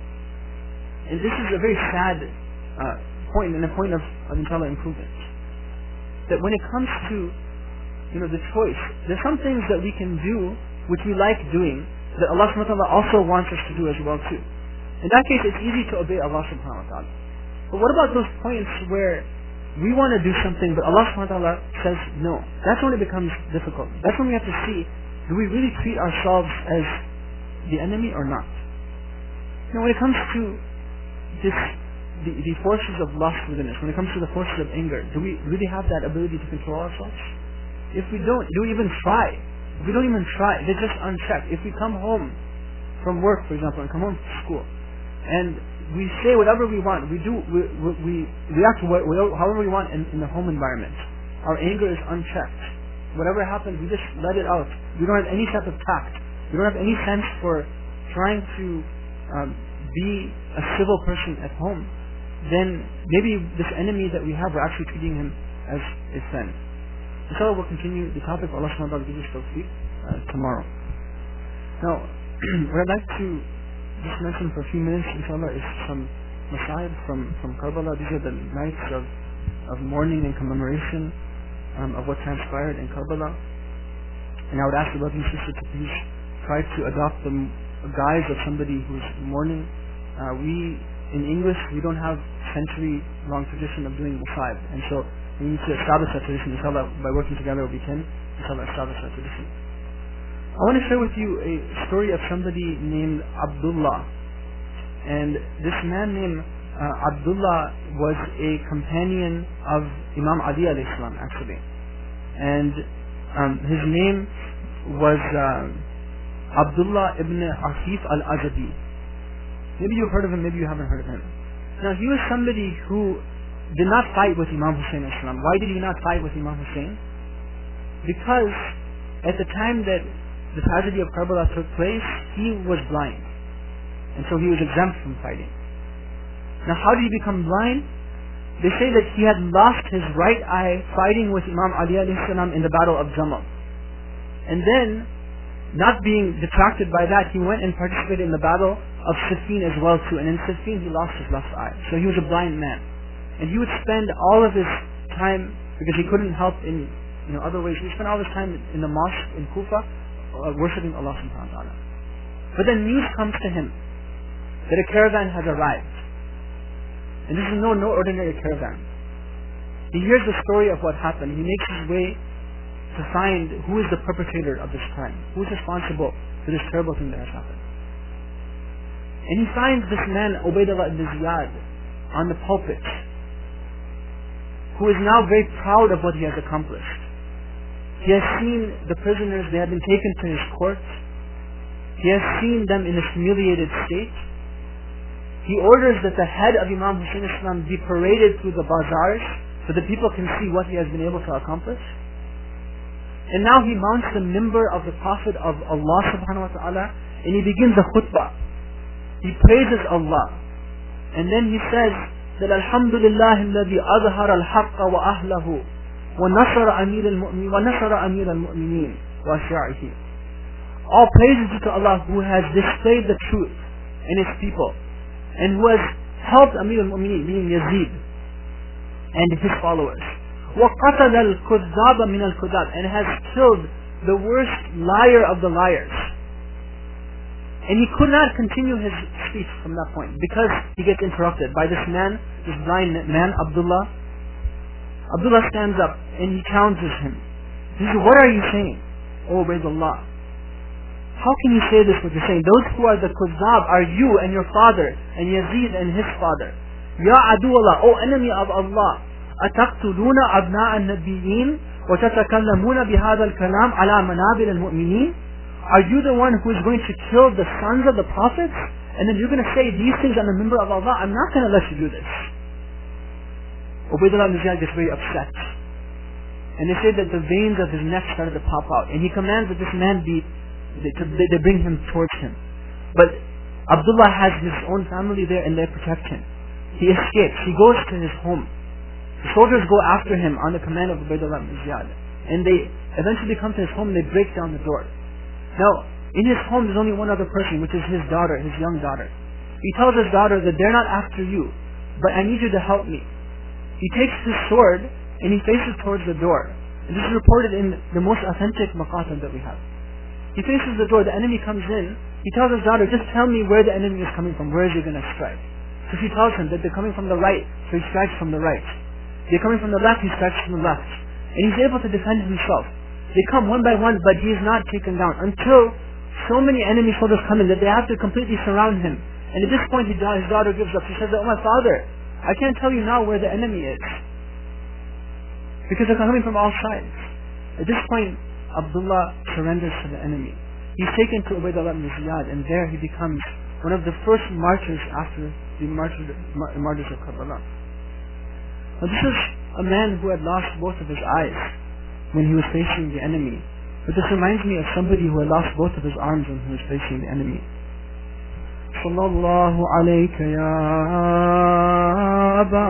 And this is a very sad uh, point and a point of, of inshallah improvement. That when it comes to, you know, the choice, there's some things that we can do which we like doing that Allah subhanahu wa ta'ala also wants us to do as well too. In that case, it's easy to obey Allah subhanahu wa ta'ala. But what about those points where we want to do something but Allah subhanahu wa ta'ala says no? That's when it becomes difficult. That's when we have to see, do we really treat ourselves as the enemy or not? You know, when it comes to this, the, the forces of lust within us, when it comes to the forces of anger, do we really have that ability to control ourselves? If we don't, do we even try? If we don't even try, they're just unchecked. If we come home from work, for example, and come home from school, and we say whatever we want, we do, we, we, we react to what, however we want in, in the home environment. Our anger is unchecked. Whatever happens, we just let it out. We don't have any type of tact. We don't have any sense for trying to um, be a civil person at home. Then maybe this enemy that we have, we're actually treating him as a friend. Inshallah, we'll continue the topic. Allah subhanahu wa ta'ala will give us tawfiq uh, tomorrow. Now, what I'd like to just mention for a few minutes, inshallah, is some masayib from, from Karbala. These are the nights of, of mourning and commemoration um, of what transpired in Karbala. And I would ask the brothers and sisters to please try to adopt the guise of somebody who's mourning. Uh, we, in English, we don't have century-long tradition of doing masayib. And so we need to establish that tradition. Inshallah, by working together we can, inshallah, establish that tradition. I want to share with you a story of somebody named Abdullah. And this man named uh, Abdullah was a companion of Imam Ali alayhi salam, actually. And um, his name was uh, Abdullah ibn Afif al-Azadi. Maybe you've heard of him, maybe you haven't heard of him. Now, he was somebody who did not fight with Imam Hussein alayhi salam. Why did he not fight with Imam Hussein? Because at the time that the tragedy of Karbala took place, he was blind. And so he was exempt from fighting. Now, how did he become blind? They say that he had lost his right eye fighting with Imam Ali alayhi salam in the battle of Jamal. And then, not being detracted by that, he went and participated in the battle of Siffin as well too. And in Siffin, he lost his left eye. So he was a blind man. And he would spend all of his time, because he couldn't help in you know other ways, he would spend all his time in the mosque in Kufa, uh, worshipping Allah subhanahu wa ta'ala. But then news comes to him that a caravan has arrived. And this is no, no ordinary caravan. He hears the story of what happened. He makes his way to find who is the perpetrator of this crime. Who is responsible for this terrible thing that has happened. And he finds this man, Ubaydullah ibn Ziyad, on the pulpit, who is now very proud of what he has accomplished. He has seen the prisoners, they have been taken to his court. He has seen them in a humiliated state. He orders that the head of Imam Hussein Islam be paraded through the bazaars so that people can see what he has been able to accomplish. And now he mounts the mimbar of the Prophet of Allah subhanahu wa ta'ala, and he begins the khutbah. He praises Allah. And then he says that Alhamdulillah alladhi azhara al-haqqa wa ahlahu wa nasara amir al-mu'minin wa nasara amir al-mu'minin wa shi'ihi. All praises to Allah who has displayed the truth in his people and who has helped Amir al-Mu'minin, meaning Yazid, and his followers. وَقَتَلَ الْكُذَّابَ مِنَ الْكُذَّابِ, and has killed the worst liar of the liars. And he could not continue his speech from that point because he gets interrupted by this man, this blind man, Abdullah. Abdullah stands up and he challenges him. He says, what are you saying, O Ubaydullah? How can you say this what you're saying? Those who are the Kuzzab are you and your father and Yazid and his father. Ya Adu'Allah, O enemy of Allah, أتقتلون أبناء النبيين وتتكلمون بهذا الكلام على منابر المؤمنين? Are you the one who is going to kill the sons of the prophets? And then you're going to say these things on the member of Allah? I'm not going to let you do this. Ubaydullah ibn Ziyad gets very upset. And they say that the veins of his neck started to pop out. And he commands that this man be, they, they bring him towards him. But Abdullah has his own family there and they protect him. He escapes. He goes to his home. The soldiers go after him on the command of Ubaydullah ibn Ziyad. And they eventually come to his home and they break down the door. Now, In his home there's only one other person, which is his daughter, his young daughter. He tells his daughter that they're not after you, but I need you to help me. He takes his sword and he faces towards the door. And this is reported in the most authentic maqatam that we have. He faces the door, the enemy comes in, he tells his daughter, just tell me where the enemy is coming from, where is he going to strike? So she tells him that they're coming from the right, so he strikes from the right. They're coming from the left, he strikes from the left. And he's able to defend himself. They come one by one, but he is not taken down until so many enemy soldiers come in that they have to completely surround him. And at this point, his daughter gives up. She says, oh my father, I can't tell you now where the enemy is, because they're coming from all sides. At this point, Abdullah surrenders to the enemy. He's taken to Ubaydullah ibn Ziyad, and there he becomes one of the first martyrs after the martyrs, martyrs of Karbala. Now this is a man who had lost both of his eyes when he was facing the enemy. But this reminds me of somebody who had lost both of his arms when he was facing the enemy. Sallallahu alayka ya Aba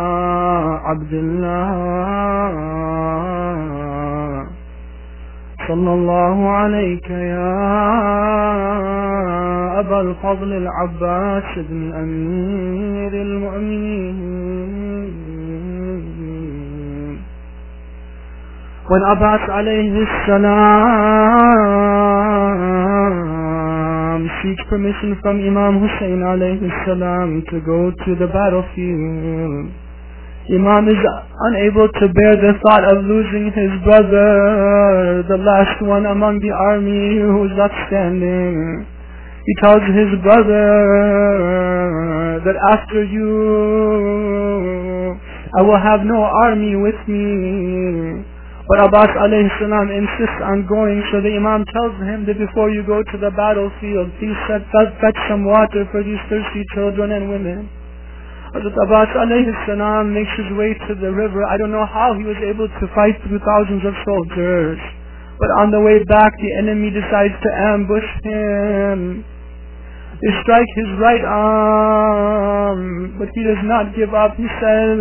Abdullah. Sallallahu alayka ya Aba al-Fadl al-Abbas ibn Amir al-Mu'mineen. When Abbas alayhi salam seeks permission from Imam Hussein alayhi salam to go to the battlefield, Imam is unable to bear the thought of losing his brother, the last one among the army who is left standing. He tells his brother that after you, I will have no army with me. But Abbas alayhi salam insists on going, so the Imam tells him that before you go to the battlefield, please fetch some water for these thirsty children and women. Hazrat Abbas alayhi salam makes his way to the river. I don't know how he was able to fight through thousands of soldiers, but on the way back the enemy decides to ambush him. They strike his right arm, but he does not give up. He says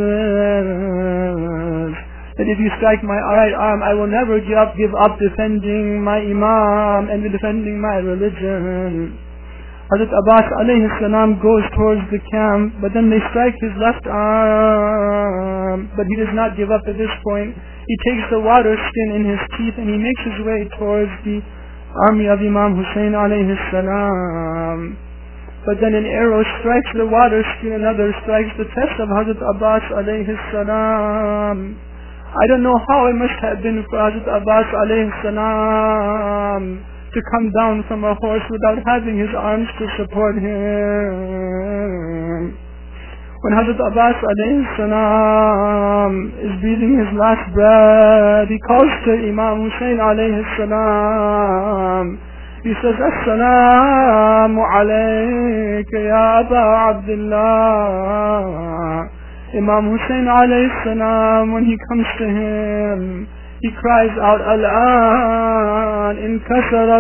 that if you strike my right arm, I will never give up, give up defending my Imam and defending my religion. Hazrat Abbas alayhi salam goes towards the camp, but then they strike his left arm, but he does not give up at this point. He takes the water skin in his teeth and he makes his way towards the army of Imam Hussein alayhi salam. But then an arrow strikes the water skin, another strikes the chest of Hazrat Abbas alayhi salam. I don't know how it must have been for Hazrat Abbas alayhi salam to come down from a horse without having his arms to support him. When Hazrat Abbas alayhi salam is breathing his last breath, he calls to Imam Hussein alayhi salam. He says, Assalamu alayka ya Aba Abdullah. Imam Hussein alayhi salam, when he comes to him, he cries out, Al-an inkasara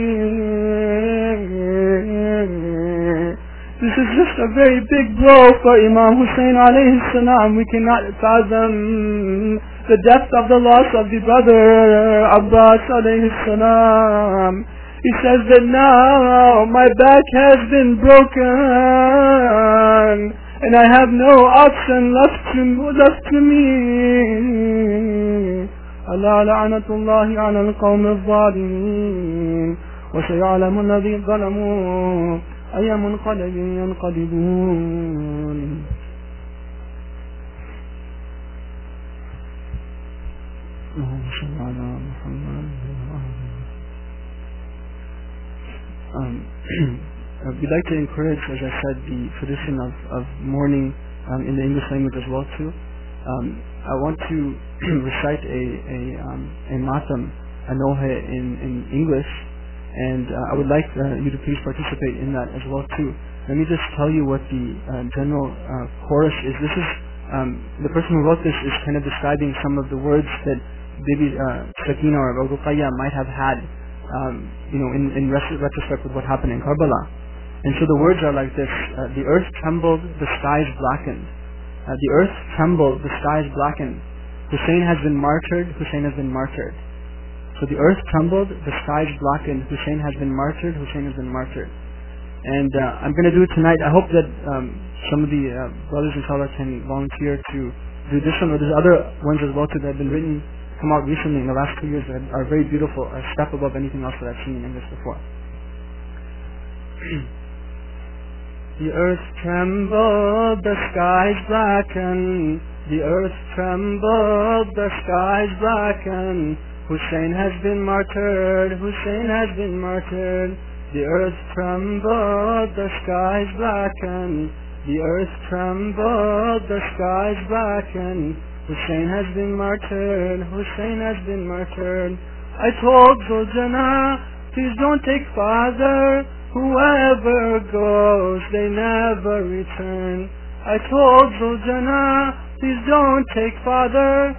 dhahri. This is just a very big blow for Imam Hussein alayhi salam. We cannot fathom the depth of the loss of the brother Abbas alayhi salam. He says that now my back has been broken and I have no option left to, left to me. ألا لعنة الله على القوم الظالمين وسيعلم الذين ظلموا أي منقلب ينقلبون. اللهم صل على محمد. Um, we'd like to encourage, as I said, the tradition of, of mourning um, in the English language as well too. Um, I want to recite a a, um, a matam, a nohe in, in English, and uh, I would like uh, you to please participate in that as well too. Let me just tell you what the uh, general uh, chorus is. This is um, the person who wrote this is kind of describing some of the words that Bibi uh, Sakina or Ruqayya might have had. Um, you know, in, in retrospect with what happened in Karbala. And so the words are like this: uh, the earth trembled, the skies blackened. Uh, the earth trembled, the skies blackened. Hussein has been martyred, Hussein has been martyred. So the earth trembled, the skies blackened, Hussein has been martyred, Hussein has been martyred. And uh, I'm going to do it tonight. I hope that um, some of the uh, brothers inshallah can volunteer to do this one, or there's other ones as well too that have been written, come out recently in the last two years that are very beautiful, a step above anything else that I've seen in English before. The earth trembled, the skies blackened. The earth trembled, the skies blackened. Hussein has been martyred, Hussein has been martyred. The earth trembled, the skies blackened. The earth trembled, the skies blackened. Hussein has been martyred, Hussein has been martyred. I told Zuljana, please don't take father. Whoever goes, they never return. I told Zuljana, please don't take father.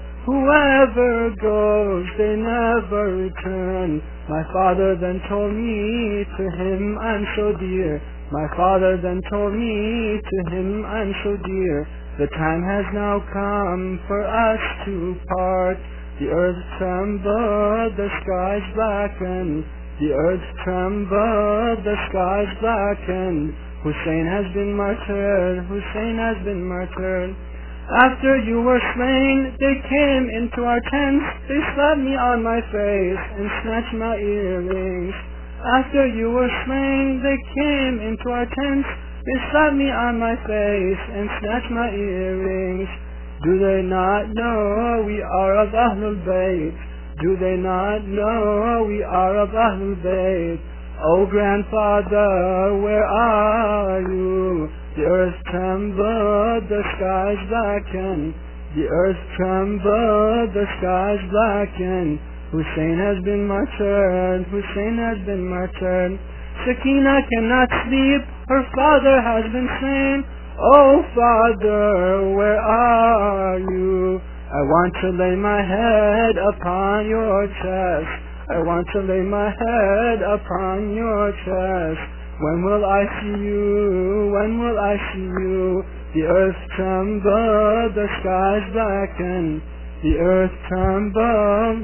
Whoever goes, they never return. My father then told me, to him I'm so dear. My father then told me, to him I'm so dear. The time has now come for us to part. The earth trembled, the skies blackened. The earth trembled, the skies blackened. Hussein has been martyred, Hussein has been martyred. After you were slain, they came into our tents. They slapped me on my face and snatched my earrings. After you were slain, they came into our tents. They slapped me on my face and snatched my earrings. Do they not know we are of Ahlul Bayt? Do they not know we are of Ahlul Bayt? Oh grandfather, where are you? The earth trembled, the skies blackened. The earth trembled, the skies blackened. Hussein has been martyred, Hussein has been martyred. Sakina cannot sleep, her father has been slain. Oh father, where are you? I want to lay my head upon your chest. I want to lay my head upon your chest. When will I see you? When will I see you? The earth trembled, the skies blackened. The earth trembled.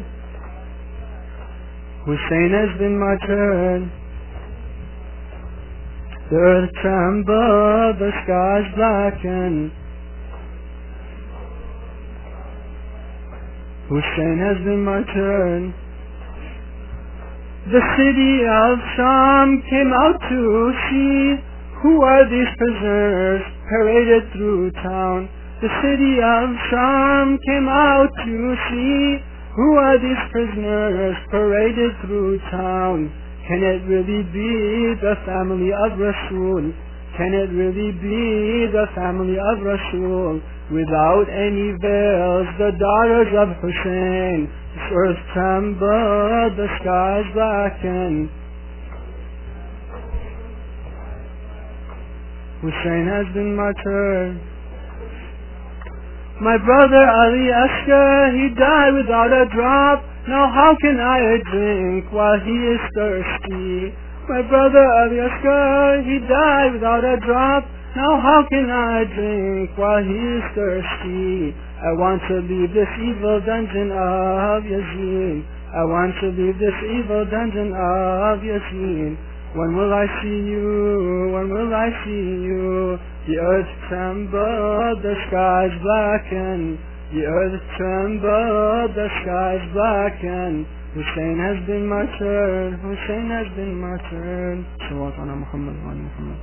Hussein has been martyred. The earth trembled, the skies blackened. Hussein has been martyred. The city of Sham came out to see who are these prisoners paraded through town. The city of Sham came out to see who are these prisoners paraded through town. Can it really be the family of Rasul? Can it really be the family of Rasul? Without any veils, the daughters of Hussein. The earth trembled, the skies blackened. Hussein has been martyred. My brother Ali Asghar, he died without a drop. Now how can I drink while he is thirsty? My brother Ali Asghar, he died without a drop. Now how can I drink while he is thirsty? I want to leave this evil dungeon of Yazid. I want to leave this evil dungeon of Yazid. When will I see you? When will I see you? The earth trembled, the skies blackened. The earth trembled, the skies blackened. Hussein has been martyred. Hussein has been martyred. Salawat ala Muhammad wa ala Muhammad.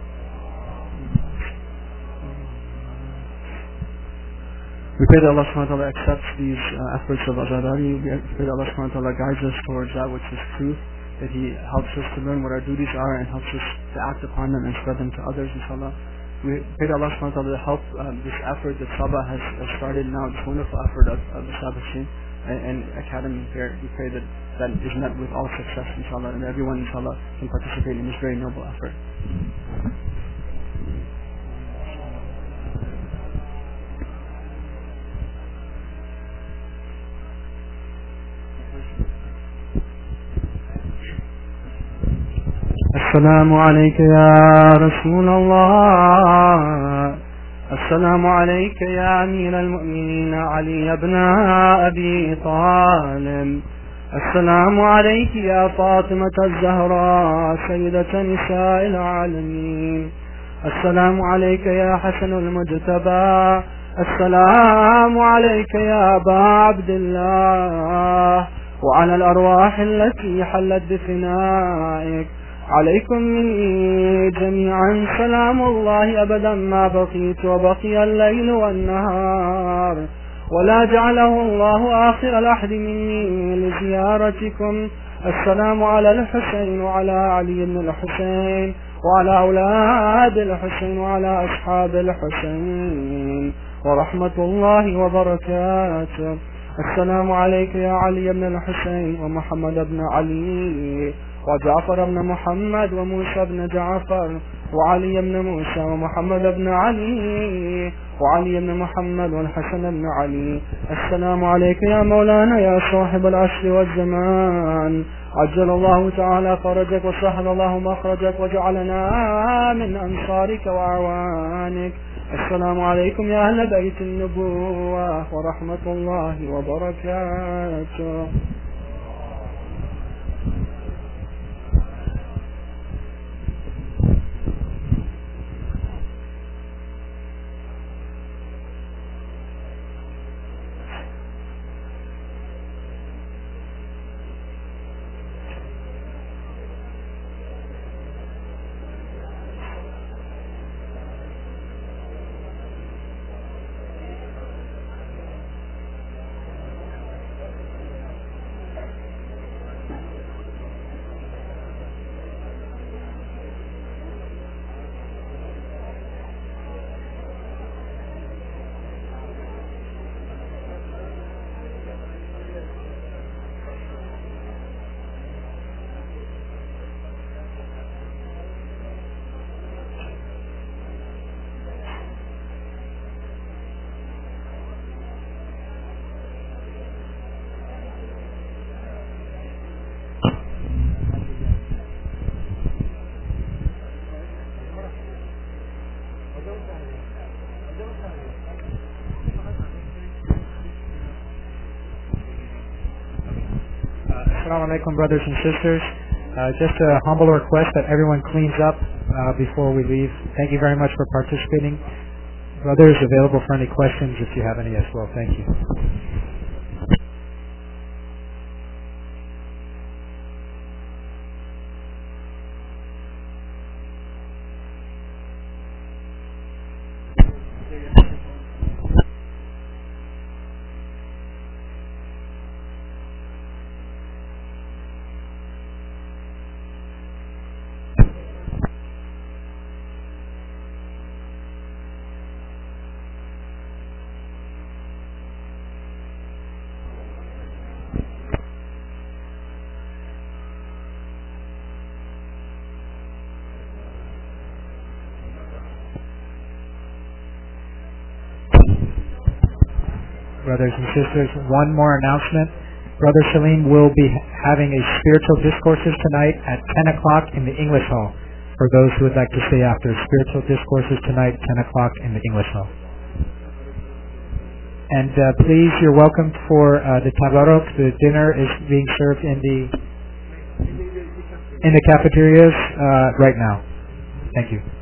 We pray that Allah subhanahu wa ta'ala accepts these uh, efforts of Azadari. We pray that Allah subhanahu wa ta'ala guides us towards that which is truth, that He helps us to learn what our duties are and helps us to act upon them and spread them to others, inshallah. We pray that Allah subhanahu wa ta'ala to help um, this effort that Sabah has uh, started now, this wonderful effort of, of the Sabah and, and Academy here. We pray that that is met with all success, inshallah, and everyone, inshallah, can participate in this very noble effort. السلام عليك يا رسول الله. السلام عليك يا أمير المؤمنين علي بن أبي طالب. السلام عليك يا فاطمة الزهراء سيدة نساء العالمين. السلام عليك يا حسن المجتبى. السلام عليك يا أبا عبد الله وعلى الأرواح التي حلت بفنائك. عليكم مني جميعا سلام الله أبدا ما بقيت وبقي الليل والنهار، ولا جعله الله آخر العهد مني لزيارتكم. السلام على الحسين وعلى علي بن الحسين وعلى أولاد الحسين وعلى أصحاب الحسين ورحمة الله وبركاته. السلام عليك يا علي بن الحسين ومحمد بن علي وجعفر بن محمد وموسى بن جعفر وعلي بن موسى ومحمد بن علي وعلي بن محمد والحسن بن علي. السلام عليك يا مولانا يا صاحب العصر والزمان، عجل الله تعالى فرجك وسهل الله مخرجك وجعلنا من أنصارك وأعوانك. السلام عليكم يا أهل بيت النبوة ورحمة الله وبركاته. Assalamu alaikum, brothers and sisters. Uh, just a humble request that everyone cleans up uh, before we leave. Thank you very much for participating. Brothers, available for any questions if you have any as well. Thank you. Brothers and sisters, one more announcement. Brother Salim will be having a spiritual discourses tonight at ten o'clock in the English Hall. For those who would like to stay after, spiritual discourses tonight, ten o'clock in the English Hall. And uh, please, you're welcome for uh, the tabarruk. The dinner is being served in the in the cafeterias uh, right now. Thank you.